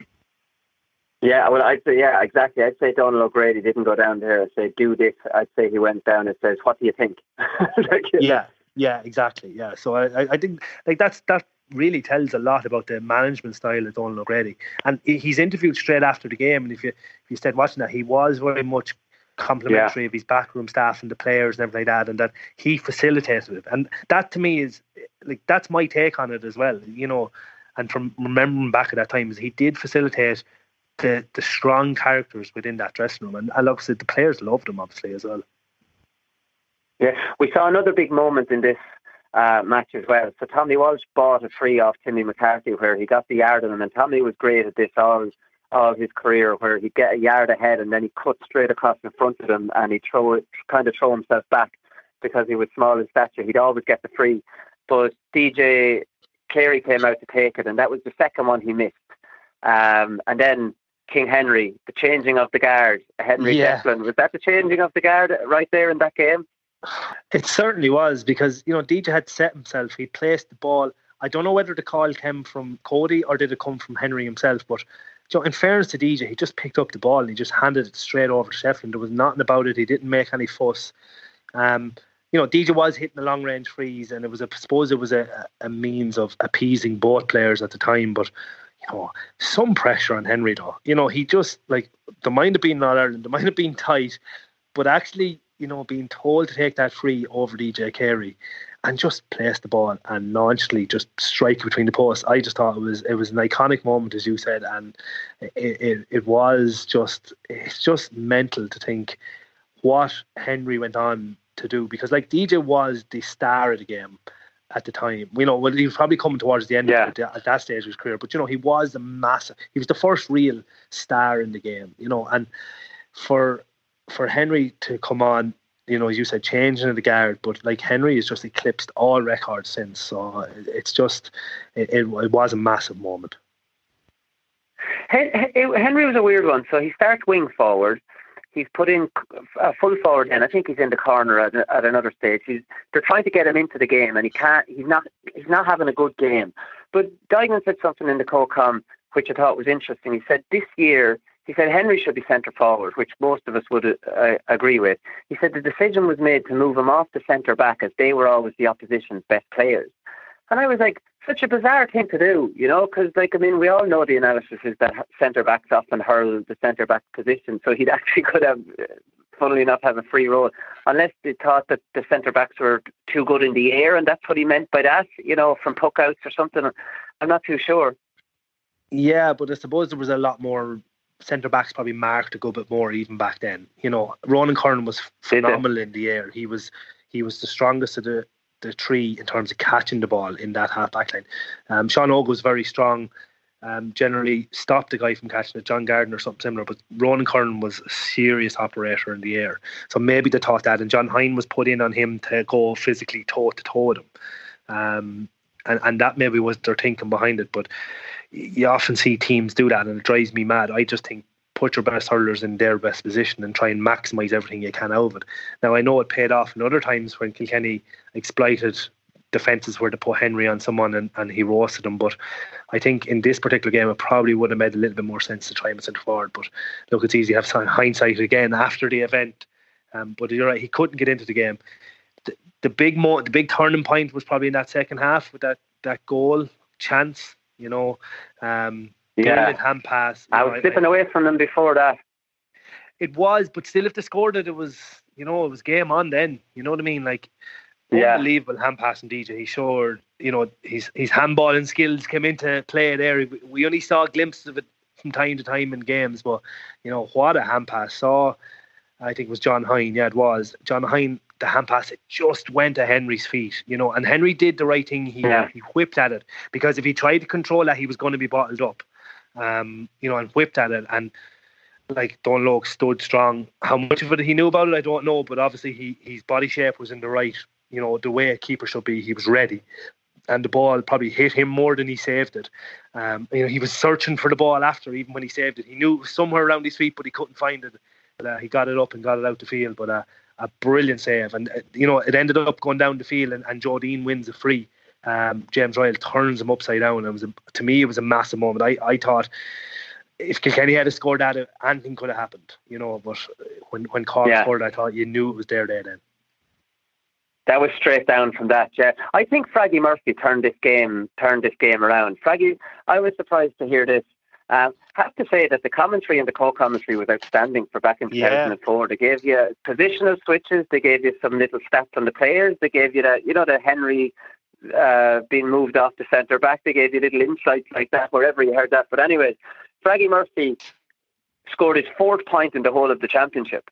Yeah, well, I'd say, yeah, exactly. I'd say Dónalóg O'Grady didn't go down there and say, do this. I'd say he went down and says, what do you think? like, yeah, yeah, exactly. Yeah. So I, I think like that's, that really tells a lot about the management style of Dónalóg O'Grady. And he's interviewed straight after the game. And if you, if you stayed watching that, he was very much complimentary yeah. of his backroom staff and the players and everything like that, and that he facilitated it. And that to me is like, that's my take on it as well, you know. And from remembering back at that time, is he did facilitate the the strong characters within that dressing room, and, and obviously the players loved him obviously as well. Yeah, we saw another big moment in this uh, match as well. So Tommy Walsh bought a free off Timmy McCarthy where he got the yard on him, and Tommy was great at this all of his career, where he'd get a yard ahead and then he'd cut straight across in front of him and he'd throw it, kind of throw himself back because he was small in stature. He'd always get the free. But D J Carey came out to take it, and that was the second one he missed. Um, and then King Henry, the changing of the guard, Henry yeah. Declan, was that the changing of the guard right there in that game? It certainly was, because, you know, D J had set himself. He placed the ball. I don't know whether the call came from Cody or did it come from Henry himself, but you know, in fairness to D J, he just picked up the ball and he just handed it straight over to Shefflin. There was nothing about it. He didn't make any fuss. Um, you know, D J was hitting the long range frees, and it was, a, I suppose, it was a, a means of appeasing both players at the time. But you know, some pressure on Henry though. You know, he just like the mind of being All Ireland, the mind of being tight, but actually, you know, being told to take that free over D J Carey and just place the ball and nonchalantly just strike between the posts. I just thought it was it was an iconic moment, as you said, and it it, it was just it's just mental to think what Henry went on to do, because like D J was the star of the game at the time. You know, well, he was probably coming towards the end yeah. of it at that stage of his career, but you know, he was the massive. He was the first real star in the game. You know, and for for Henry to come on, you know, as you said, changing the guard, but like Henry has just eclipsed all records since. So it's just, it, it, it was a massive moment. Henry was a weird one. So he starts wing forward. He's put in uh, full forward, and I think he's in the corner at, at another stage. He's, they're trying to get him into the game, and he can't. He's not. He's not having a good game. But Duignan said something in the co-com which I thought was interesting. He said this year. He said Henry should be centre forward, which most of us would uh, agree with. He said the decision was made to move him off the centre back, as they were always the opposition's best players. And I was like, such a bizarre thing to do, you know, because, like, I mean, we all know the analysis is that centre backs often hurl the centre back position, so he'd actually could have, funnily enough, have a free role, unless they thought that the centre backs were too good in the air, and that's what he meant by that, you know, from puck outs or something. I'm not too sure. Yeah, but I suppose there was a lot more centre backs probably marked a good bit more even back then. You know, Ronan Curran was phenomenal in the air. He was he was the strongest of the, the three in terms of catching the ball in that half back line. Um, Sean Og was very strong, um, generally stopped the guy from catching it, John Garden or something similar, but Ronan Curran was a serious operator in the air. So maybe they thought that, and John Hine was put in on him to go physically toe to toe with him. Um, and, and that maybe was their thinking behind it, but you often see teams do that and it drives me mad. I just think put your best hurlers in their best position and try and maximise everything you can out of it. Now, I know it paid off in other times when Kilkenny exploited defences where to put Henry on someone and, and he roasted them, but I think in this particular game it probably would have made a little bit more sense to try him centre forward. But look, it's easy to have hindsight again after the event, um, but you're right, he couldn't get into the game. The, the big mo- the big turning point was probably in that second half with that, that goal chance. You know, um, yeah, hand pass. I was know, slipping I, away from them before that. It was, but still, if they scored it, it was, you know, it was game on then. You know what I mean? Like, yeah. Unbelievable hand pass from D J. He showed, you know, his his handballing skills came into play there. We only saw glimpses of it from time to time in games, but you know what a hand pass. Saw, I think it was John Hine. Yeah, it was John Hine. The hand pass, it just went to Henry's feet, you know, and Henry did the right thing. He yeah. he whipped at it, because if he tried to control that, he was going to be bottled up, um, you know, and whipped at it. And like Dunloe stood strong. How much of it he knew about it, I don't know. But obviously, he his body shape was in the right, you know, the way a keeper should be. He was ready, and the ball probably hit him more than he saved it. Um, you know, he was searching for the ball after, even when he saved it. He knew it was somewhere around his feet, but he couldn't find it. But, uh, he got it up and got it out the field. But uh, a brilliant save, and uh, you know, it ended up going down the field, and, and Jodine wins a free. Um, James Royal turns him upside down. It was a, to me, it was a massive moment. I, I thought if Kilkenny had scored that, anything could have happened, you know. But when when Cork yeah. scored, I thought you knew it was there there then. That was straight down from that. Yeah, I think Fraggy Murphy turned this game turned this game around. Fraggy, I was surprised to hear this. I um, have to say that the commentary and the co-commentary was outstanding for back in two thousand four. Yeah. They gave you positional switches. They gave you some little stats on the players. They gave you that, you know, the Henry uh, being moved off the centre back. They gave you little insights like that wherever you heard that. But anyways, Fraggy Murphy scored his fourth point in the whole of the championship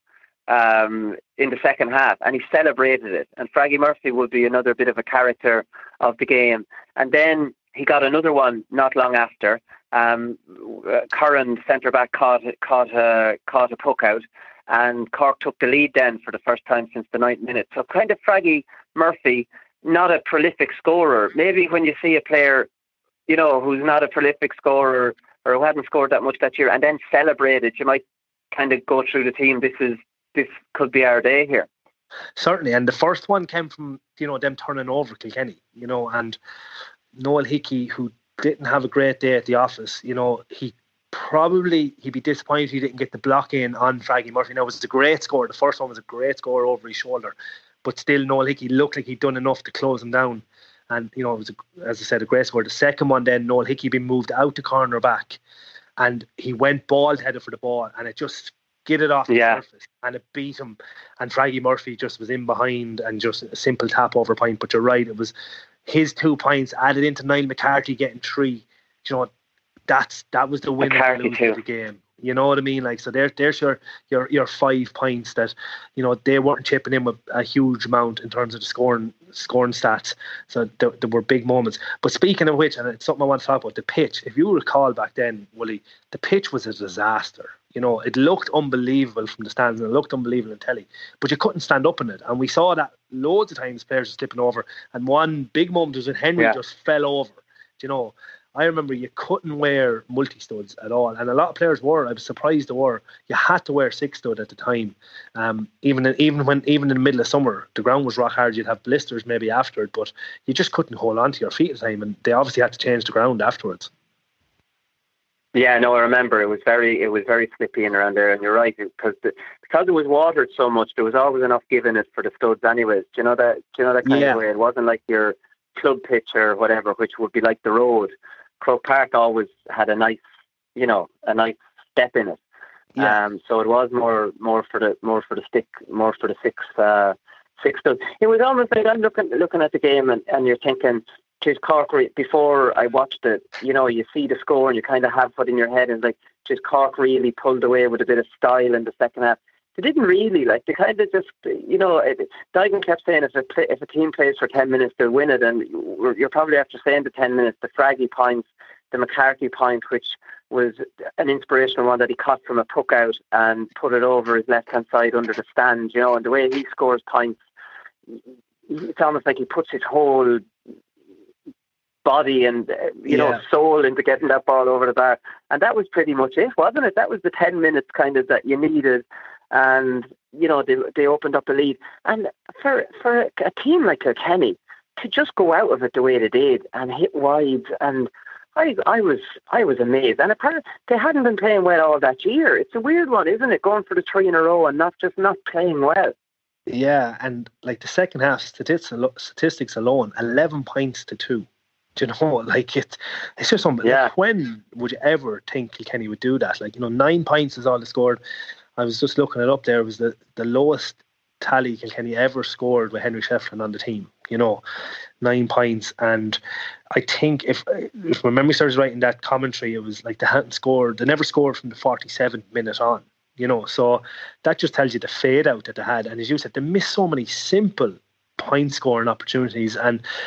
um, in the second half, and he celebrated it. And Fraggy Murphy will be another bit of a character of the game. And then he got another one not long after. Um, uh, Curran centre back caught caught a caught a puck out, and Cork took the lead then for the first time since the ninth minute. So kind of Fraggy Murphy, not a prolific scorer. Maybe when you see a player, you know, who's not a prolific scorer or who hadn't scored that much that year, and then celebrated, you might kind of go through the team. This is this could be our day here. Certainly, and the first one came from, you know, them turning over Kilkenny, you know, and Noel Hickey, who didn't have a great day at the office, you know, he probably, he'd be disappointed he didn't get the block in on Fraggy Murphy. Now, it was a great score. The first one was a great score over his shoulder, but still Noel Hickey looked like he'd done enough to close him down. And, you know, it was, a, as I said, a great score. The second one then, Noel Hickey been moved out to corner back, and he went bald-headed for the ball, and it just skidded off the yeah. surface, and it beat him. And Fraggy Murphy just was in behind, and just a simple tap over point. But you're right, it was his two points added into Niall McCarthy getting three. You know, that's that was the winner of the game. You know what I mean? Like, so there, there's your your your five points that, you know, they weren't chipping in with a huge amount in terms of the scoring scoring stats. So there, there were big moments. But speaking of which, and it's something I want to talk about, the pitch. If you recall back then, Willie, the pitch was a disaster. You know, it looked unbelievable from the stands, and it looked unbelievable in telly, but you couldn't stand up in it. And we saw that loads of times, players were slipping over. And one big moment was when Henry yeah. just fell over. You know, I remember you couldn't wear multi-studs at all, and a lot of players were. I was surprised they were. You had to wear six-stud at the time. Um, even in, even when even in the middle of summer, the ground was rock hard. You'd have blisters maybe after it, but you just couldn't hold on to your feet at the time. And they obviously had to change the ground afterwards. Yeah, no, I remember it was very, it was very slippy in around there, and you're right, because the, because it was watered so much, there was always enough give in it for the studs, anyways. Do you know that? Do you know that kind yeah. of way? It wasn't like your club pitch or whatever, which would be like the road. Croke Park always had a nice, you know, a nice step in it. Yeah. Um, so it was more, more for the, more for the stick, more for the six, uh, six studs. It was almost like I'm looking, looking at the game, and, and you're thinking, geez, Cork, before I watched it, you know, you see the score and you kind of have it in your head, and like, geez, Cork really pulled away with a bit of style in the second half. They didn't really, like, they kind of just, you know, it, Daigan kept saying if a, play, if a team plays for ten minutes, they'll win it, and you're probably after saying the ten minutes, the Fraggy points, the McCarthy point, which was an inspirational one that he caught from a puck out and put it over his left-hand side under the stand, you know, and the way he scores points, it's almost like he puts his whole body and, you yeah. know, soul into getting that ball over the bar. And that was pretty much it, wasn't it? That was the ten minutes kind of that you needed. And, you know, they they opened up the lead. And for for a team like Kilkenny to just go out of it the way they did and hit wide, and I I was I was amazed. And apparently they hadn't been playing well all that year. It's a weird one, isn't it? Going for the three in a row and not just not playing well. Yeah, and like the second half statistics statistics alone, eleven points to two. Do you know, like it, it's just something. Yeah. Like, when would you ever think Kilkenny would do that? Like, you know, nine points is all they scored. I was just looking it up there. It was the, the lowest tally Kilkenny ever scored with Henry Shefflin on the team. You know, nine points. And I think if if my memory serves right in that commentary, it was like they hadn't scored. They never scored from the forty-seventh minute on. You know, so that just tells you the fade out that they had. And as you said, they missed so many simple point scoring opportunities. And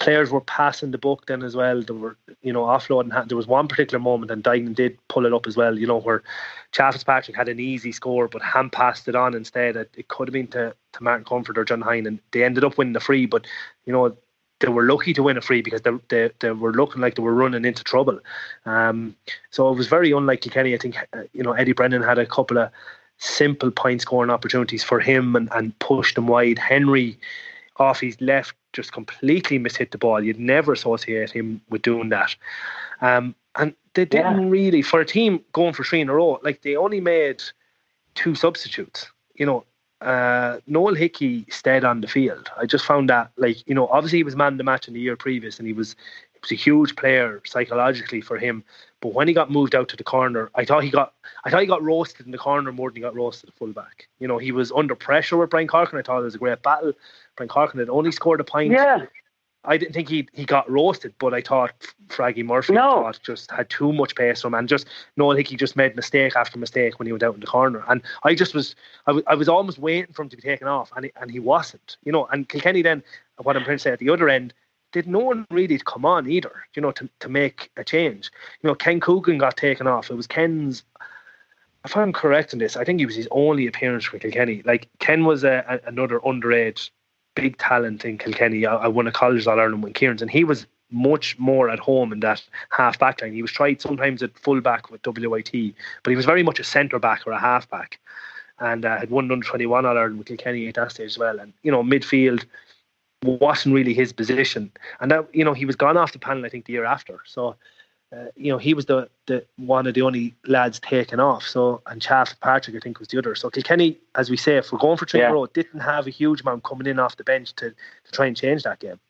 players were passing the buck then as well. They were, you know, offloading. There was one particular moment, and Duignan did pull it up as well, you know, where Chaffin Fitzpatrick had an easy score, but Ham passed it on instead. It, it could have been to, to Martin Comfort or John Hine, and they ended up winning the free, but, you know, they were lucky to win a free because they, they, they were looking like they were running into trouble. Um, so it was very unlike Kilkenny. I think, uh, you know, Eddie Brennan had a couple of simple point scoring opportunities for him and, and pushed them wide. Henry, off his left, just completely mishit the ball. You'd never associate him with doing that. Um, and they didn't yeah. really, for a team going for three in a row, like they only made two substitutes. You know, Uh, Noel Hickey stayed on the field. I just found that, like, you know, obviously he was man of the match in the year previous, and he was he was a huge player psychologically for him. But when he got moved out to the corner, I thought he got I thought he got roasted in the corner more than he got roasted at fullback. You know, he was under pressure with Brian Corcoran. I thought it was a great battle. Brian Corcoran had only scored a point. Yeah. I didn't think he he got roasted, but I thought Fraggy Murphy no. I thought just had too much pace for him, and just Noel Hickey just made mistake after mistake when he went out in the corner, and I just was I was I was almost waiting for him to be taken off, and he, and he wasn't, you know. And Kilkenny then, what I'm trying to say at the other end, did no one really come on either, you know, to to make a change. You know, Ken Coogan got taken off. It was Ken's. If I'm correct in this, I think it was his only appearance for Kilkenny. Like Ken was a, a, another underage big talent in Kilkenny. I, I won a college All-Ireland with Kieran's, and he was much more at home in that half back line. He was tried sometimes at full back with W I T, but he was very much a centre back or a half back, and uh, had won under twenty-one All-Ireland with Kilkenny at that stage as well. And, you know, midfield wasn't really his position, and that, you know, he was gone off the panel I think the year after. So Uh, you know, he was the, the one of the only lads taken off. So, and Chaff Patrick, I think, was the other. So Kilkenny, as we say, if we're going for three in a row, didn't have a huge amount coming in off the bench to, to try and change that game.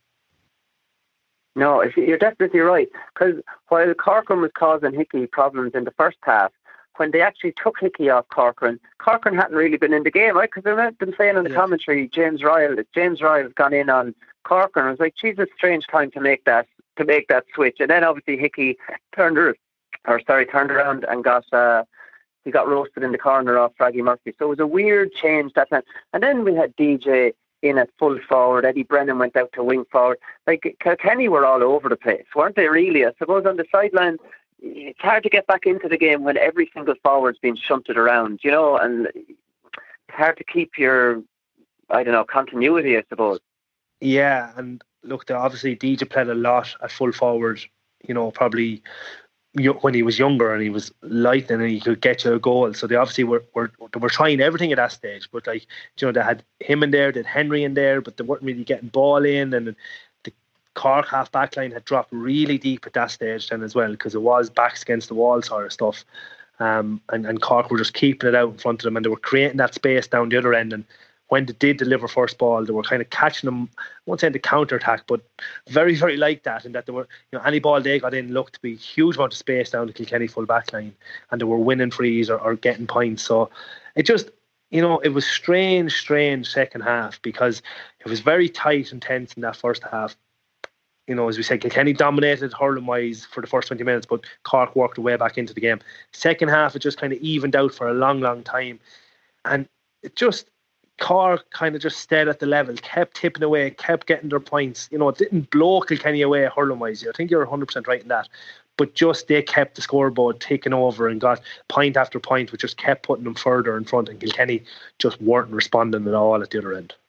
No, you're definitely right. Because while Corcoran was causing Hickey problems in the first half, when they actually took Hickey off Corcoran, Corcoran hadn't really been in the game, right? Because I remember them saying in the yeah. commentary, James Ryle, James Ryle has gone in on Corcoran. I was like, geez, it's a strange time to make that to make that switch. And then obviously Hickey turned or, or sorry, turned around and got uh, he got roasted in the corner off Fraggy Murphy. So it was a weird change that time. And then we had D J in at full forward. Eddie Brennan went out to wing forward. Like Kilkenny were all over the place, weren't they really? I suppose on the sideline, it's hard to get back into the game when every single forward's been shunted around, you know, and it's hard to keep your, I don't know, continuity, I suppose. Yeah, and look, obviously D J played a lot at full forward, you know, probably when he was younger, and he was lightning and he could get you a goal. So they obviously were, were they were trying everything at that stage. But, like, you know, they had him in there, they had Henry in there, but they weren't really getting ball in. And the Cork half back line had dropped really deep at that stage then as well, because it was backs against the wall sort of stuff. Um, and, and Cork were just keeping it out in front of them, and they were creating that space down the other end. And when they did deliver first ball, they were kind of catching them, I won't say the counter-attack, but very, very like that, in that they were, you know, any ball they got in looked to be a huge amount of space down the Kilkenny full back line, and they were winning frees or, or getting points. So it just, you know, it was strange, strange second half, because it was very tight and tense in that first half. You know, as we said, Kilkenny dominated hurling-wise for the first twenty minutes, but Cork worked their way back into the game. Second half, it just kind of evened out for a long, long time. And it just, Cork kind of just stayed at the level, kept tipping away, kept getting their points. You know, it didn't blow Kilkenny away hurling-wise. I think you're one hundred percent right in that. But just they kept the scoreboard taking over and got point after point, which just kept putting them further in front, and Kilkenny just weren't responding at all at the other end.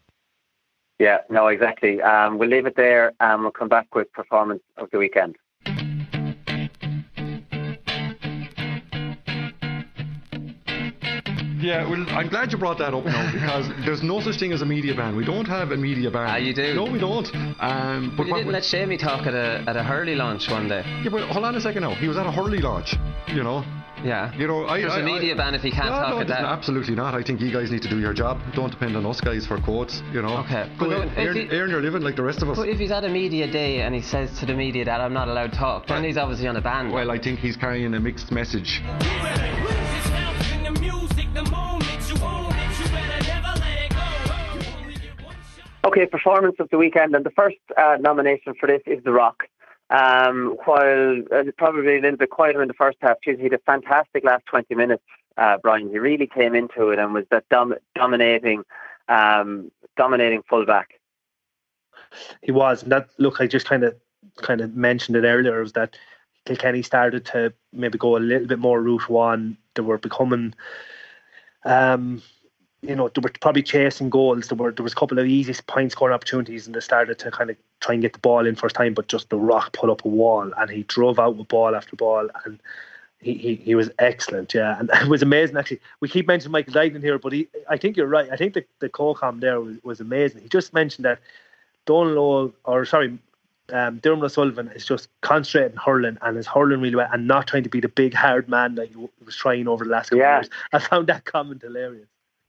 Yeah, no, exactly. Um, we'll leave it there, and we'll come back with performance of the weekend. Yeah, well, I'm glad you brought that up now, because there's no such thing as a media ban. We don't have a media ban. Ah, you do? No, we don't. Um, but, but you didn't let Shamey talk at a at a Hurley launch one day. Yeah, but hold on a second now. He was at a Hurley launch, you know. Yeah. You know, I, There's I, a media I, ban if he can't no, talk no, at that. Absolutely not. I think you guys need to do your job. Don't depend on us guys for quotes, you know. Okay. Go but earn, earn, he, earn your living like the rest of us. But if he's at a media day and he says to the media that I'm not allowed to talk, then he's obviously on a ban. Well, I think he's carrying a mixed message. Okay, performance of the weekend, and the first uh, nomination for this is The Rock. Um, while uh, probably a little bit quieter in the first half, he had a fantastic last twenty minutes, uh, Brian. He really came into it and was that dom- dominating, um, dominating fullback. He was, and that look, I just kind of kind of mentioned it earlier, was that Kilkenny started to maybe go a little bit more route one. They were becoming, um, you know, they were probably chasing goals. There were there was a couple of easy point scoring opportunities, and they started to kind of try and get the ball in first time. But just the Rock put up a wall, and he drove out with ball after ball, and he he, he was excellent. Yeah, and it was amazing. Actually, we keep mentioning Michael Duignan here, but he, I think you're right. I think the the co-com there was, was amazing. He just mentioned that Donald, or sorry. Um, Dermot O'Sullivan is just concentrating hurling and is hurling really well and not trying to be the big hard man that he was trying over the last couple yeah. of years. I found that comment hilarious.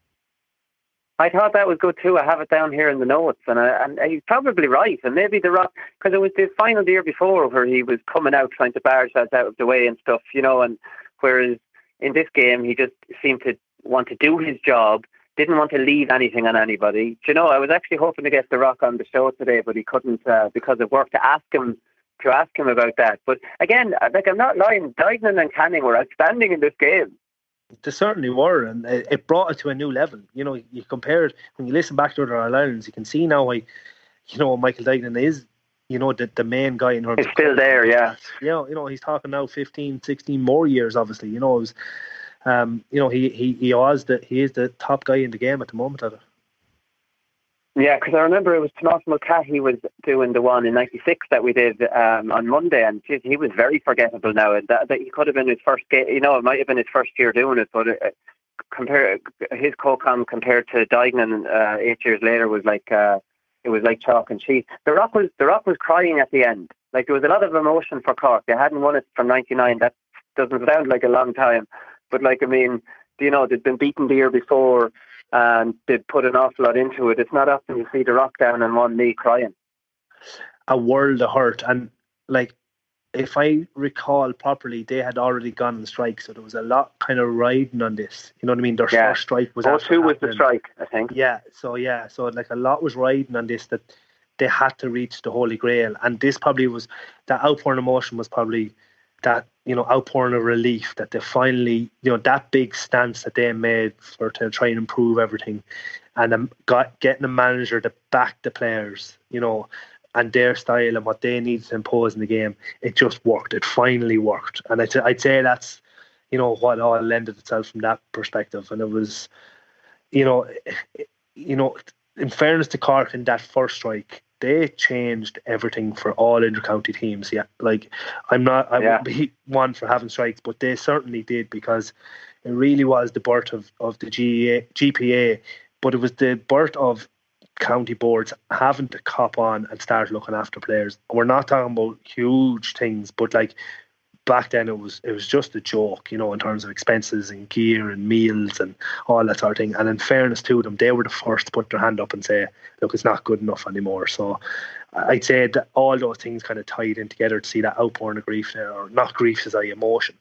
I thought that was good too. I have it down here in the notes, and, I, and he's probably right. And maybe the Rock, because it was the final year before where he was coming out trying to barge that out of the way and stuff, you know. And whereas in this game he just seemed to want to do his job. Didn't want to leave anything on anybody. Do you know, I was actually hoping to get The Rock on the show today, but he couldn't uh, because of work, to ask him to ask him about that. But again, like, I'm not lying, Duignan and Canning were outstanding in this game. They certainly were, and it brought it to a new level. You know, you compare it, when you listen back to other All-Irelands, you can see now why, you know, Michael Duignan is, you know, the, the main guy in terms He's of still there, yeah. You know, you know, he's talking now fifteen, sixteen more years, obviously. You know, it was, Um, you know, he, he, he was the he is the top guy in the game at the moment. Of it. Yeah, because I remember it was Tomas Mulcahy was doing the one in ninety-six that we did um, on Monday, and geez, he was very forgettable now. And that, that he could have been his first game. You know, it might have been his first year doing it, but it, compare his co-com compared to Duignan uh, eight years later was like uh, it was like chalk and cheese. The Rock was the Rock was crying at the end. Like, there was a lot of emotion for Cork. They hadn't won it from ninety-nine. That doesn't sound like a long time. But, like, I mean, you know, they'd been beaten the year before and they'd put an awful lot into it. It's not often you see the Rock down on one knee crying. A world of hurt. And, like, if I recall properly, they had already gone on strike, so there was a lot kind of riding on this. You know what I mean? Their yeah. first strike was... oh two was the strike, I think. Yeah, so, yeah, so, like, a lot was riding on this, that they had to reach the Holy Grail. And this probably was... That outpouring emotion was probably... that, you know, outpouring of relief that they finally, you know, that big stance that they made for to try and improve everything, and um, got getting a manager to back the players, you know, and their style and what they needed to impose in the game, it just worked. It finally worked, and I'd, I'd say that's, you know, what all lended itself from that perspective. And it was, you know, you know, in fairness to Cork in that first strike, they changed everything for all inter-county teams. Yeah, like I'm not, I yeah. wouldn't be one for having strikes, but they certainly did, because it really was the birth of, of the G A, G P A, but it was the birth of county boards having to cop on and start looking after players. We're not talking about huge things, but like back then it was it was just a joke, you know, in terms of expenses and gear and meals and all that sort of thing. And in fairness to them, they were the first to put their hand up and say, look, it's not good enough anymore. So I'd say that all those things kind of tied in together to see that outpouring of grief there, or not grief, as I emotion.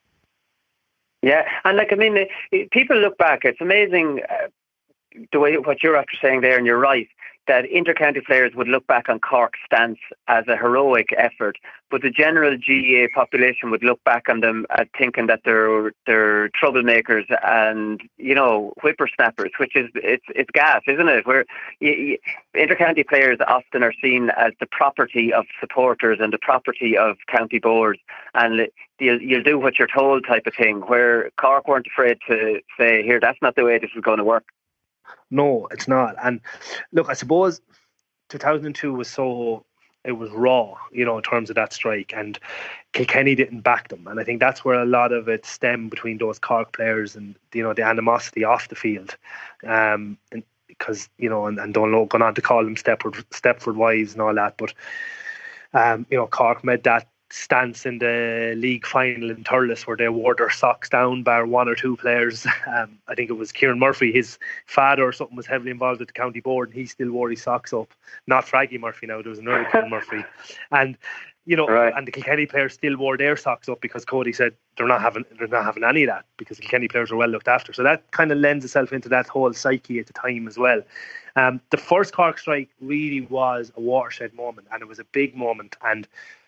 Yeah, and like, I mean, people look back, it's amazing uh, the way what you're after saying there, and you're right, that inter-county players would look back on Cork's stance as a heroic effort, but the general G A A population would look back on them as thinking that they're they're troublemakers and, you know, whippersnappers, which is it's it's gas, isn't it? Where you, you, inter-county players often are seen as the property of supporters and the property of county boards, and you'll you'll do what you're told type of thing. Where Cork weren't afraid to say, here, that's not the way this is going to work. No, it's not. And look, I suppose two thousand two was so, it was raw, you know, in terms of that strike, and Kilkenny didn't back them. And I think that's where a lot of it stemmed between those Cork players and, you know, the animosity off the field. Um, and because, you know, and, and don't know, going on to call them Stepford, Stepford wives and all that. But, um, you know, Cork made that stance in the league final in Thurles where they wore their socks down bar one or two players. um, I think it was Kieran Murphy, his father or something was heavily involved with the county board, and he still wore his socks up. Not Fraggy Murphy now, there was another Kieran Murphy, and you know, right. and the Kilkenny players still wore their socks up because Cody said they're not having they're not having any of that, because the Kilkenny players are well looked after. So that kind of lends itself into that whole psyche at the time as well. Um, the first Cork strike really was a watershed moment, and it was a big moment, and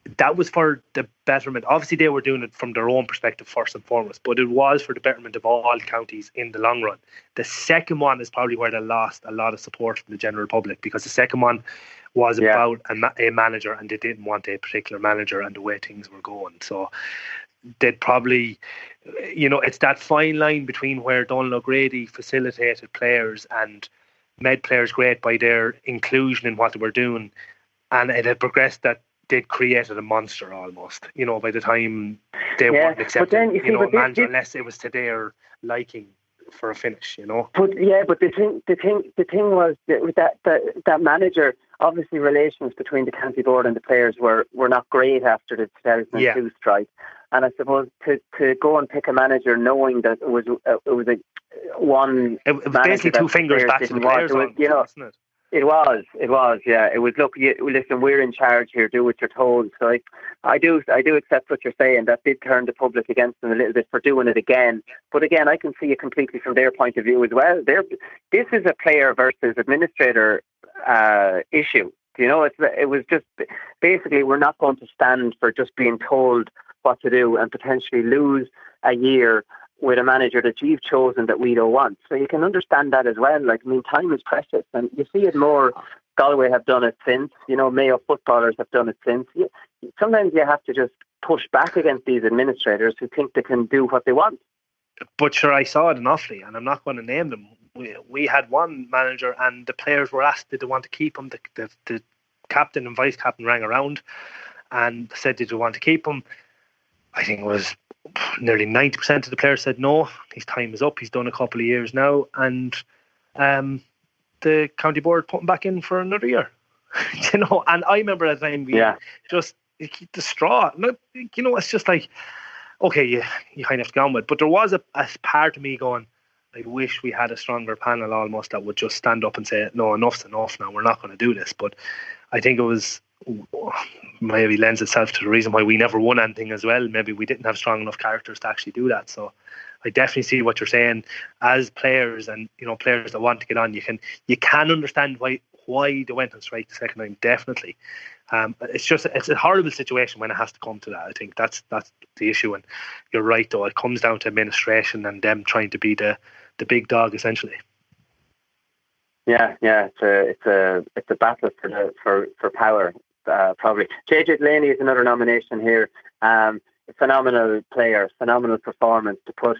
that was for the betterment. Obviously, they were doing it from their own perspective first and foremost, but it was for the betterment of all counties in the long run. The second one is probably where they lost a lot of support from the general public, because the second one was yeah. about a, ma- a manager, and they didn't want a particular manager and the way things were going. So they'd probably, you know, it's that fine line between where Donald O'Grady facilitated players and made players great by their inclusion in what they were doing, and it had progressed that they'd created a monster almost, you know, by the time they yeah, weren't accepting, you, see, you know, manager this, unless it was to their liking for a finish, you know. But yeah, but the thing, the thing, the thing was that with that, that that manager, obviously relations between the county board and the players were, were not great after the two thousand two yeah. strike, and I suppose to, to go and pick a manager knowing that it was uh, it was a one, it was basically two fingers back to the players, was, you know. Wasn't it? It was, it was, yeah. It was, look, you, listen, we're in charge here, do what you're told. So I, I do I do accept what you're saying. That did turn the public against them a little bit for doing it again. But again, I can see it completely from their point of view as well. They're, this is a player versus administrator uh, issue. You know, it's, it was just, basically, we're not going to stand for just being told what to do and potentially lose a year with a manager that you've chosen that we don't want. So you can understand that as well. Like, I mean, time is precious, and you see it more. Galway have done it since, you know, Mayo footballers have done it since. You, sometimes you have to just push back against these administrators who think they can do what they want. But sure, I saw it in Offaly, and I'm not going to name them. We, we had one manager, and the players were asked did they want to keep him. The, the, the captain and vice captain rang around and said did they want to keep him. I think it was nearly ninety percent of the players said no, his time is up, he's done a couple of years now, and um, the county board put him back in for another year. You know, and I remember at the time being yeah. just distraught. You know, it's just like, okay, you, you kind of have to go on with it. But there was a, a part of me going, I wish we had a stronger panel almost that would just stand up and say, no, enough's enough now, we're not going to do this. But I think it was maybe lends itself to the reason why we never won anything as well. Maybe we didn't have strong enough characters to actually do that. So I definitely see what you're saying. As players, and you know, players that want to get on, you can you can understand why why they went on strike the second time. Definitely, um, it's just it's a horrible situation when it has to come to that. I think that's that's the issue. And you're right, though, it comes down to administration and them trying to be the the big dog essentially. Yeah, yeah, it's a it's a it's a battle for the, for for power. Uh, probably J J Delaney is another nomination here. Um, a phenomenal player, phenomenal performance to put.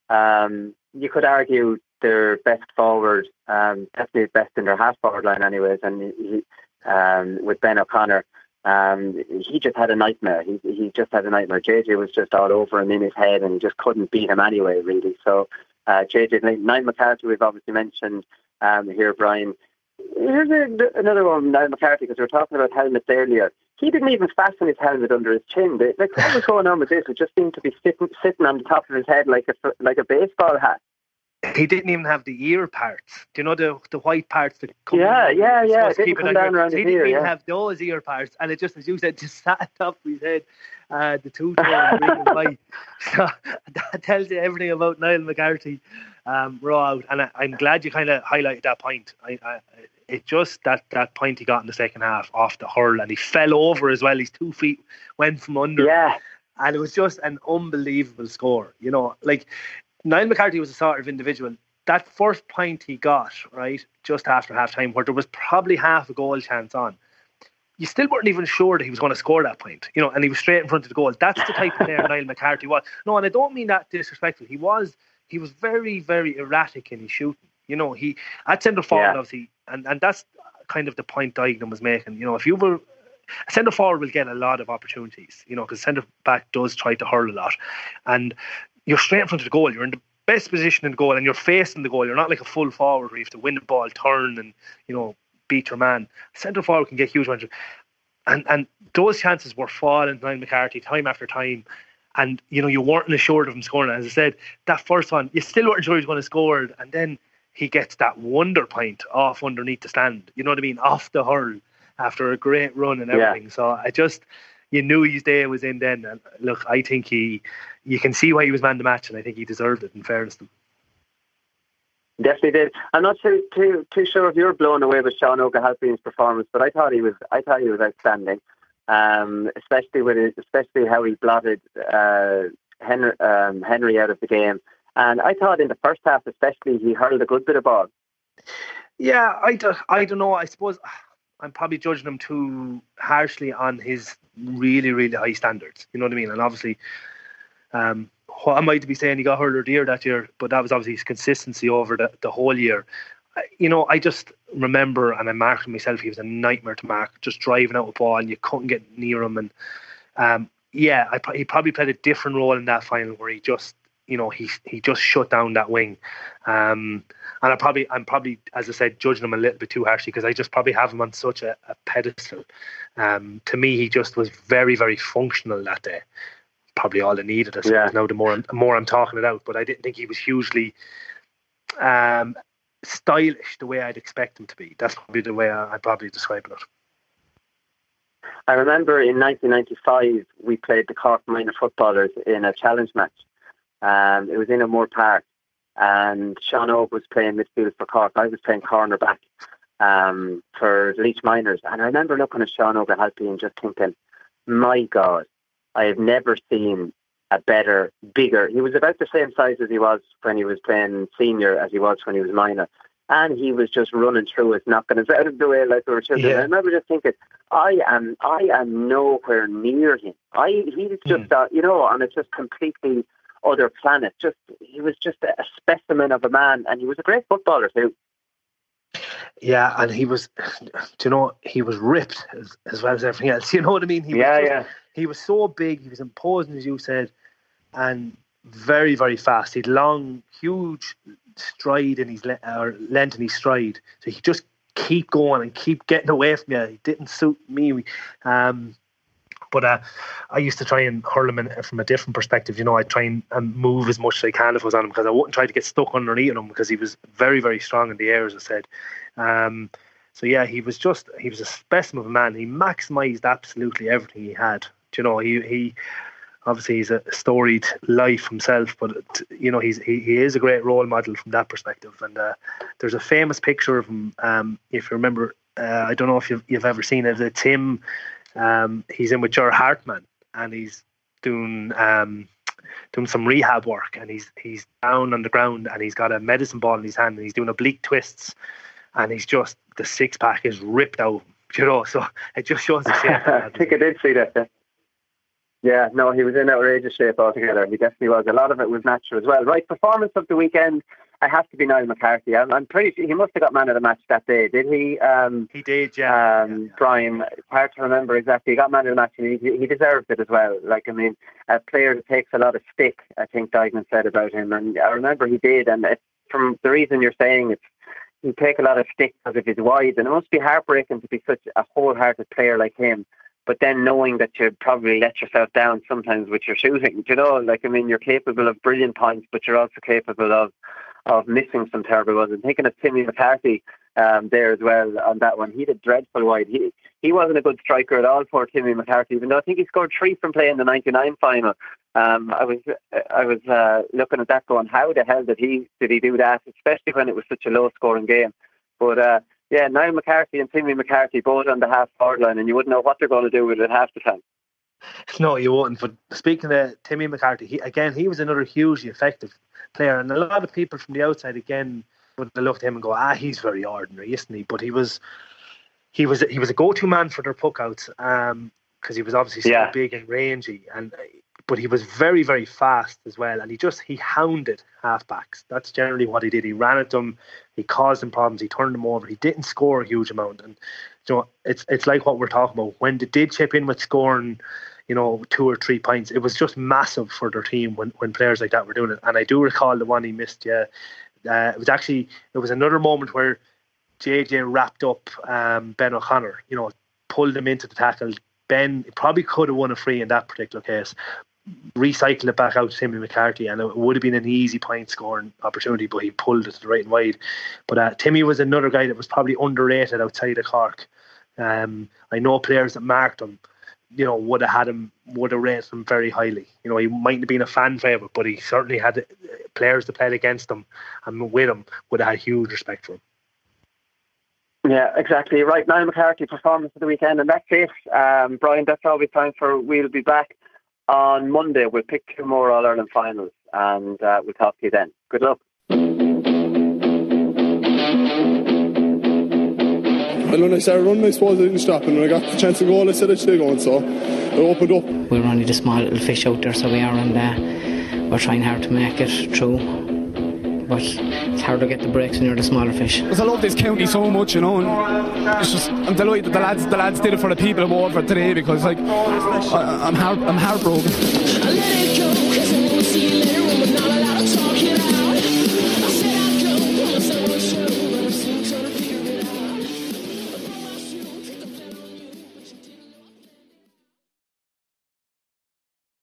Um, you could argue their best forward, um, definitely best in their half forward line, anyways. And he, um, with Ben O'Connor, um, he just had a nightmare. He he just had a nightmare. J J was just all over him in his head, and he just couldn't beat him anyway, really. So uh, J J Delaney, Niall McCarthy, we've obviously mentioned um, here, Brian. Here's a, another one, Niall McCarthy, because we were talking about helmets earlier. He didn't even fasten his helmet under his chin. Like, what was going on with this? It just seemed to be sitting sitting on the top of his head like a like a baseball hat. He didn't even have the ear parts. Do you know the the white parts that come? Yeah, in? yeah, yeah. It didn't come down around his ear. He didn't yeah. even have those ear parts, and it just, as you said, just sat on top of his head. Uh, the two tone green and white. So that tells you everything about Niall McCarthy. Um, raw out, and I, I'm glad you kind of highlighted that point. I, I, it just that that point he got in the second half off the hurl, and he fell over as well. His two feet went from under. Yeah, and it was just an unbelievable score. You know, like Niall McCarthy was a sort of individual. That first point he got, right, just after half time, where there was probably half a goal chance on, you still weren't even sure that he was going to score that point, you know, and he was straight in front of the goal. That's the type of player Niall McCarthy was. No, and I don't mean that disrespectful. He was he was very, very erratic in his shooting. You know, he at centre forward, yeah. obviously, and, and that's kind of the point Dignan was making. You know, if you were a centre forward will get a lot of opportunities, you know, because centre back does try to hurl a lot, and you're straight in front of the goal. You're in the best position in the goal, and you're facing the goal. You're not like a full forward where you have to win the ball, turn, and you know, beat your man. Centre forward can get huge ones, and and those chances were falling to Niall McCarthy time after time. And you know, you weren't assured of him scoring. As I said, that first one, you still weren't sure he was going to score, and then he gets that wonder point off underneath the stand. You know what I mean? Off the hurl after a great run and everything. Yeah. So I just, you knew his day was in then. And look, I think he, you can see why he was man of the match, and I think he deserved it. In fairness to him. Definitely did. I'm not too too too sure if you're blown away with Sean O'Halpin's performance, but I thought he was I thought he was outstanding. um, especially with it, especially how he blotted uh, Henry, um, Henry out of the game. And I thought in the first half, especially, he hurled a good bit of ball. Yeah, I, do, I don't know. I suppose I'm probably judging him too harshly on his really, really high standards. You know what I mean? And obviously, um, what am I to be saying? He got hurled of the year that year, but that was obviously his consistency over the, the whole year. You know, I just remember, and I marked him myself, he was a nightmare to mark, just driving out a ball and you couldn't get near him. And um, yeah, I, he probably played a different role in that final where he just, you know, he he just shut down that wing. Um, and I probably, I'm probably, as I said, judging him a little bit too harshly because I just probably have him on such a, a pedestal. Um, to me, he just was very, very functional that day. Probably all I needed, I suppose, yeah. Now the more, the more I'm talking it out. But I didn't think he was hugely um, stylish the way I'd expect him to be. That's probably the way I, I'd probably describe it. I remember in nineteen ninety-five, we played the Cork Minor Footballers in a challenge match. Um, it was in O'Moore Park, and Sean Oak was playing midfield for Cork. I was playing cornerback um, for Laois Miners. And I remember looking at Sean O'Halpy and just thinking, my God, I have never seen a better, bigger. He was about the same size as he was when he was playing senior as he was when he was minor. And he was just running through us, knocking us out of the way like we were children. Yeah. I remember just thinking, I am I am nowhere near him. I He's just, mm. uh, you know, on a just completely other planet. Just He was just a specimen of a man, and he was a great footballer too. Yeah, and he was, do you know, he was ripped as, as well as everything else. You know what I mean? He yeah, was just, yeah. He was so big, he was imposing, as you said, and very, very fast. He had long, huge stride in his le- or length in his stride. So he just keep going and keep getting away from you. It didn't suit me. Um, but uh, I used to try and hurl him in, from a different perspective. You know, I'd try and, and move as much as I can if I was on him, because I wouldn't try to get stuck underneath him, because he was very, very strong in the air, as I said. Um, so yeah, he was just, he was a specimen of a man. He maximised absolutely everything he had. You know, he he obviously he's a storied life himself, but you know, he's he, he is a great role model from that perspective. And uh, there's a famous picture of him, um, if you remember. Uh, I don't know if you've you've ever seen it. It's him. Um, he's in with Ger Hartman, and he's doing um, doing some rehab work, and he's he's down on the ground, and he's got a medicine ball in his hand, and he's doing oblique twists, and he's just, the six pack is ripped out. You know, so it just shows the shape. I think I did see that. Yeah. Yeah, no, he was in outrageous shape altogether. He definitely was. A lot of it was natural as well. Right, performance of the weekend, I have to be Niall McCarthy. I'm, I'm pretty sure he must have got man of the match that day, did he? Um, he did, yeah. Um, yeah, yeah. Brian, it's hard to remember exactly. He got man of the match, and he, he deserved it as well. Like, I mean, a player that takes a lot of stick, I think Duignan said about him, and I remember he did. And it's, from the reason you're saying, it's he take a lot of stick because of his wide, and it must be heartbreaking to be such a wholehearted player like him. But then knowing that you probably let yourself down sometimes with your shooting, you know, like, I mean, you're capable of brilliant points, but you're also capable of of missing some terrible ones. And thinking of Timmy McCarthy um, there as well on that one, he did dreadful wide. He he wasn't a good striker at all for Timmy McCarthy, even though I think he scored three from playing the ninety-nine final. Um, I was I was uh, looking at that going, how the hell did he did he do that? Especially when it was such a low scoring game. But uh, yeah, Niall McCarthy and Timmy McCarthy both on the half forward line, and you wouldn't know what they're going to do with it half the time. No, you wouldn't. But speaking of Timmy McCarthy, he, again, he was another hugely effective player, and a lot of people from the outside again would look at him and go, "Ah, he's very ordinary, isn't he?" But he was, he was, he was a go-to man for their puckouts, um, because he was obviously so yeah. big and rangy, and but he was very, very fast as well, and he just he hounded halfbacks. That's generally what he did. He ran at them, he caused them problems, he turned them over. He didn't score a huge amount, and you know, it's it's like what we're talking about. When they did chip in with scoring, you know, two or three points, it was just massive for their team when, when players like that were doing it. And I do recall the one he missed. Yeah, uh, it was actually there was another moment where J J wrapped up um, Ben O'Connor. You know, pulled him into the tackle. Ben probably could have won a free in that particular case. Recycled it back out to Timmy McCarthy, and it would have been an easy point scoring opportunity, but he pulled it to the right and wide. But uh, Timmy was another guy that was probably underrated outside of Cork. Um, I know players that marked him, you know, would have had him, would have rated him very highly. You know, he mightn't have been a fan favourite, but he certainly had players that played against him and with him would have had huge respect for him. Yeah, exactly. Right, Niall McCarthy performance of the weekend, and that's it. Um, Brian, that's all we've time for. We'll be back on Monday. We'll pick two more All-Ireland finals, and uh, we'll talk to you then. Good luck. And when I started running, I suppose I didn't stop, and when I got the chance to go, I said I should go on, so I opened up. We're only the small little fish out there, so we are, and uh, we're trying hard to make it through. But it's hard to get the breaks when you're the smaller fish. Because I love this county so much, you know, and it's just, I'm delighted that the lads, the lads did it for the people of Waterford today, because like I, I'm heart, I'm heartbroken.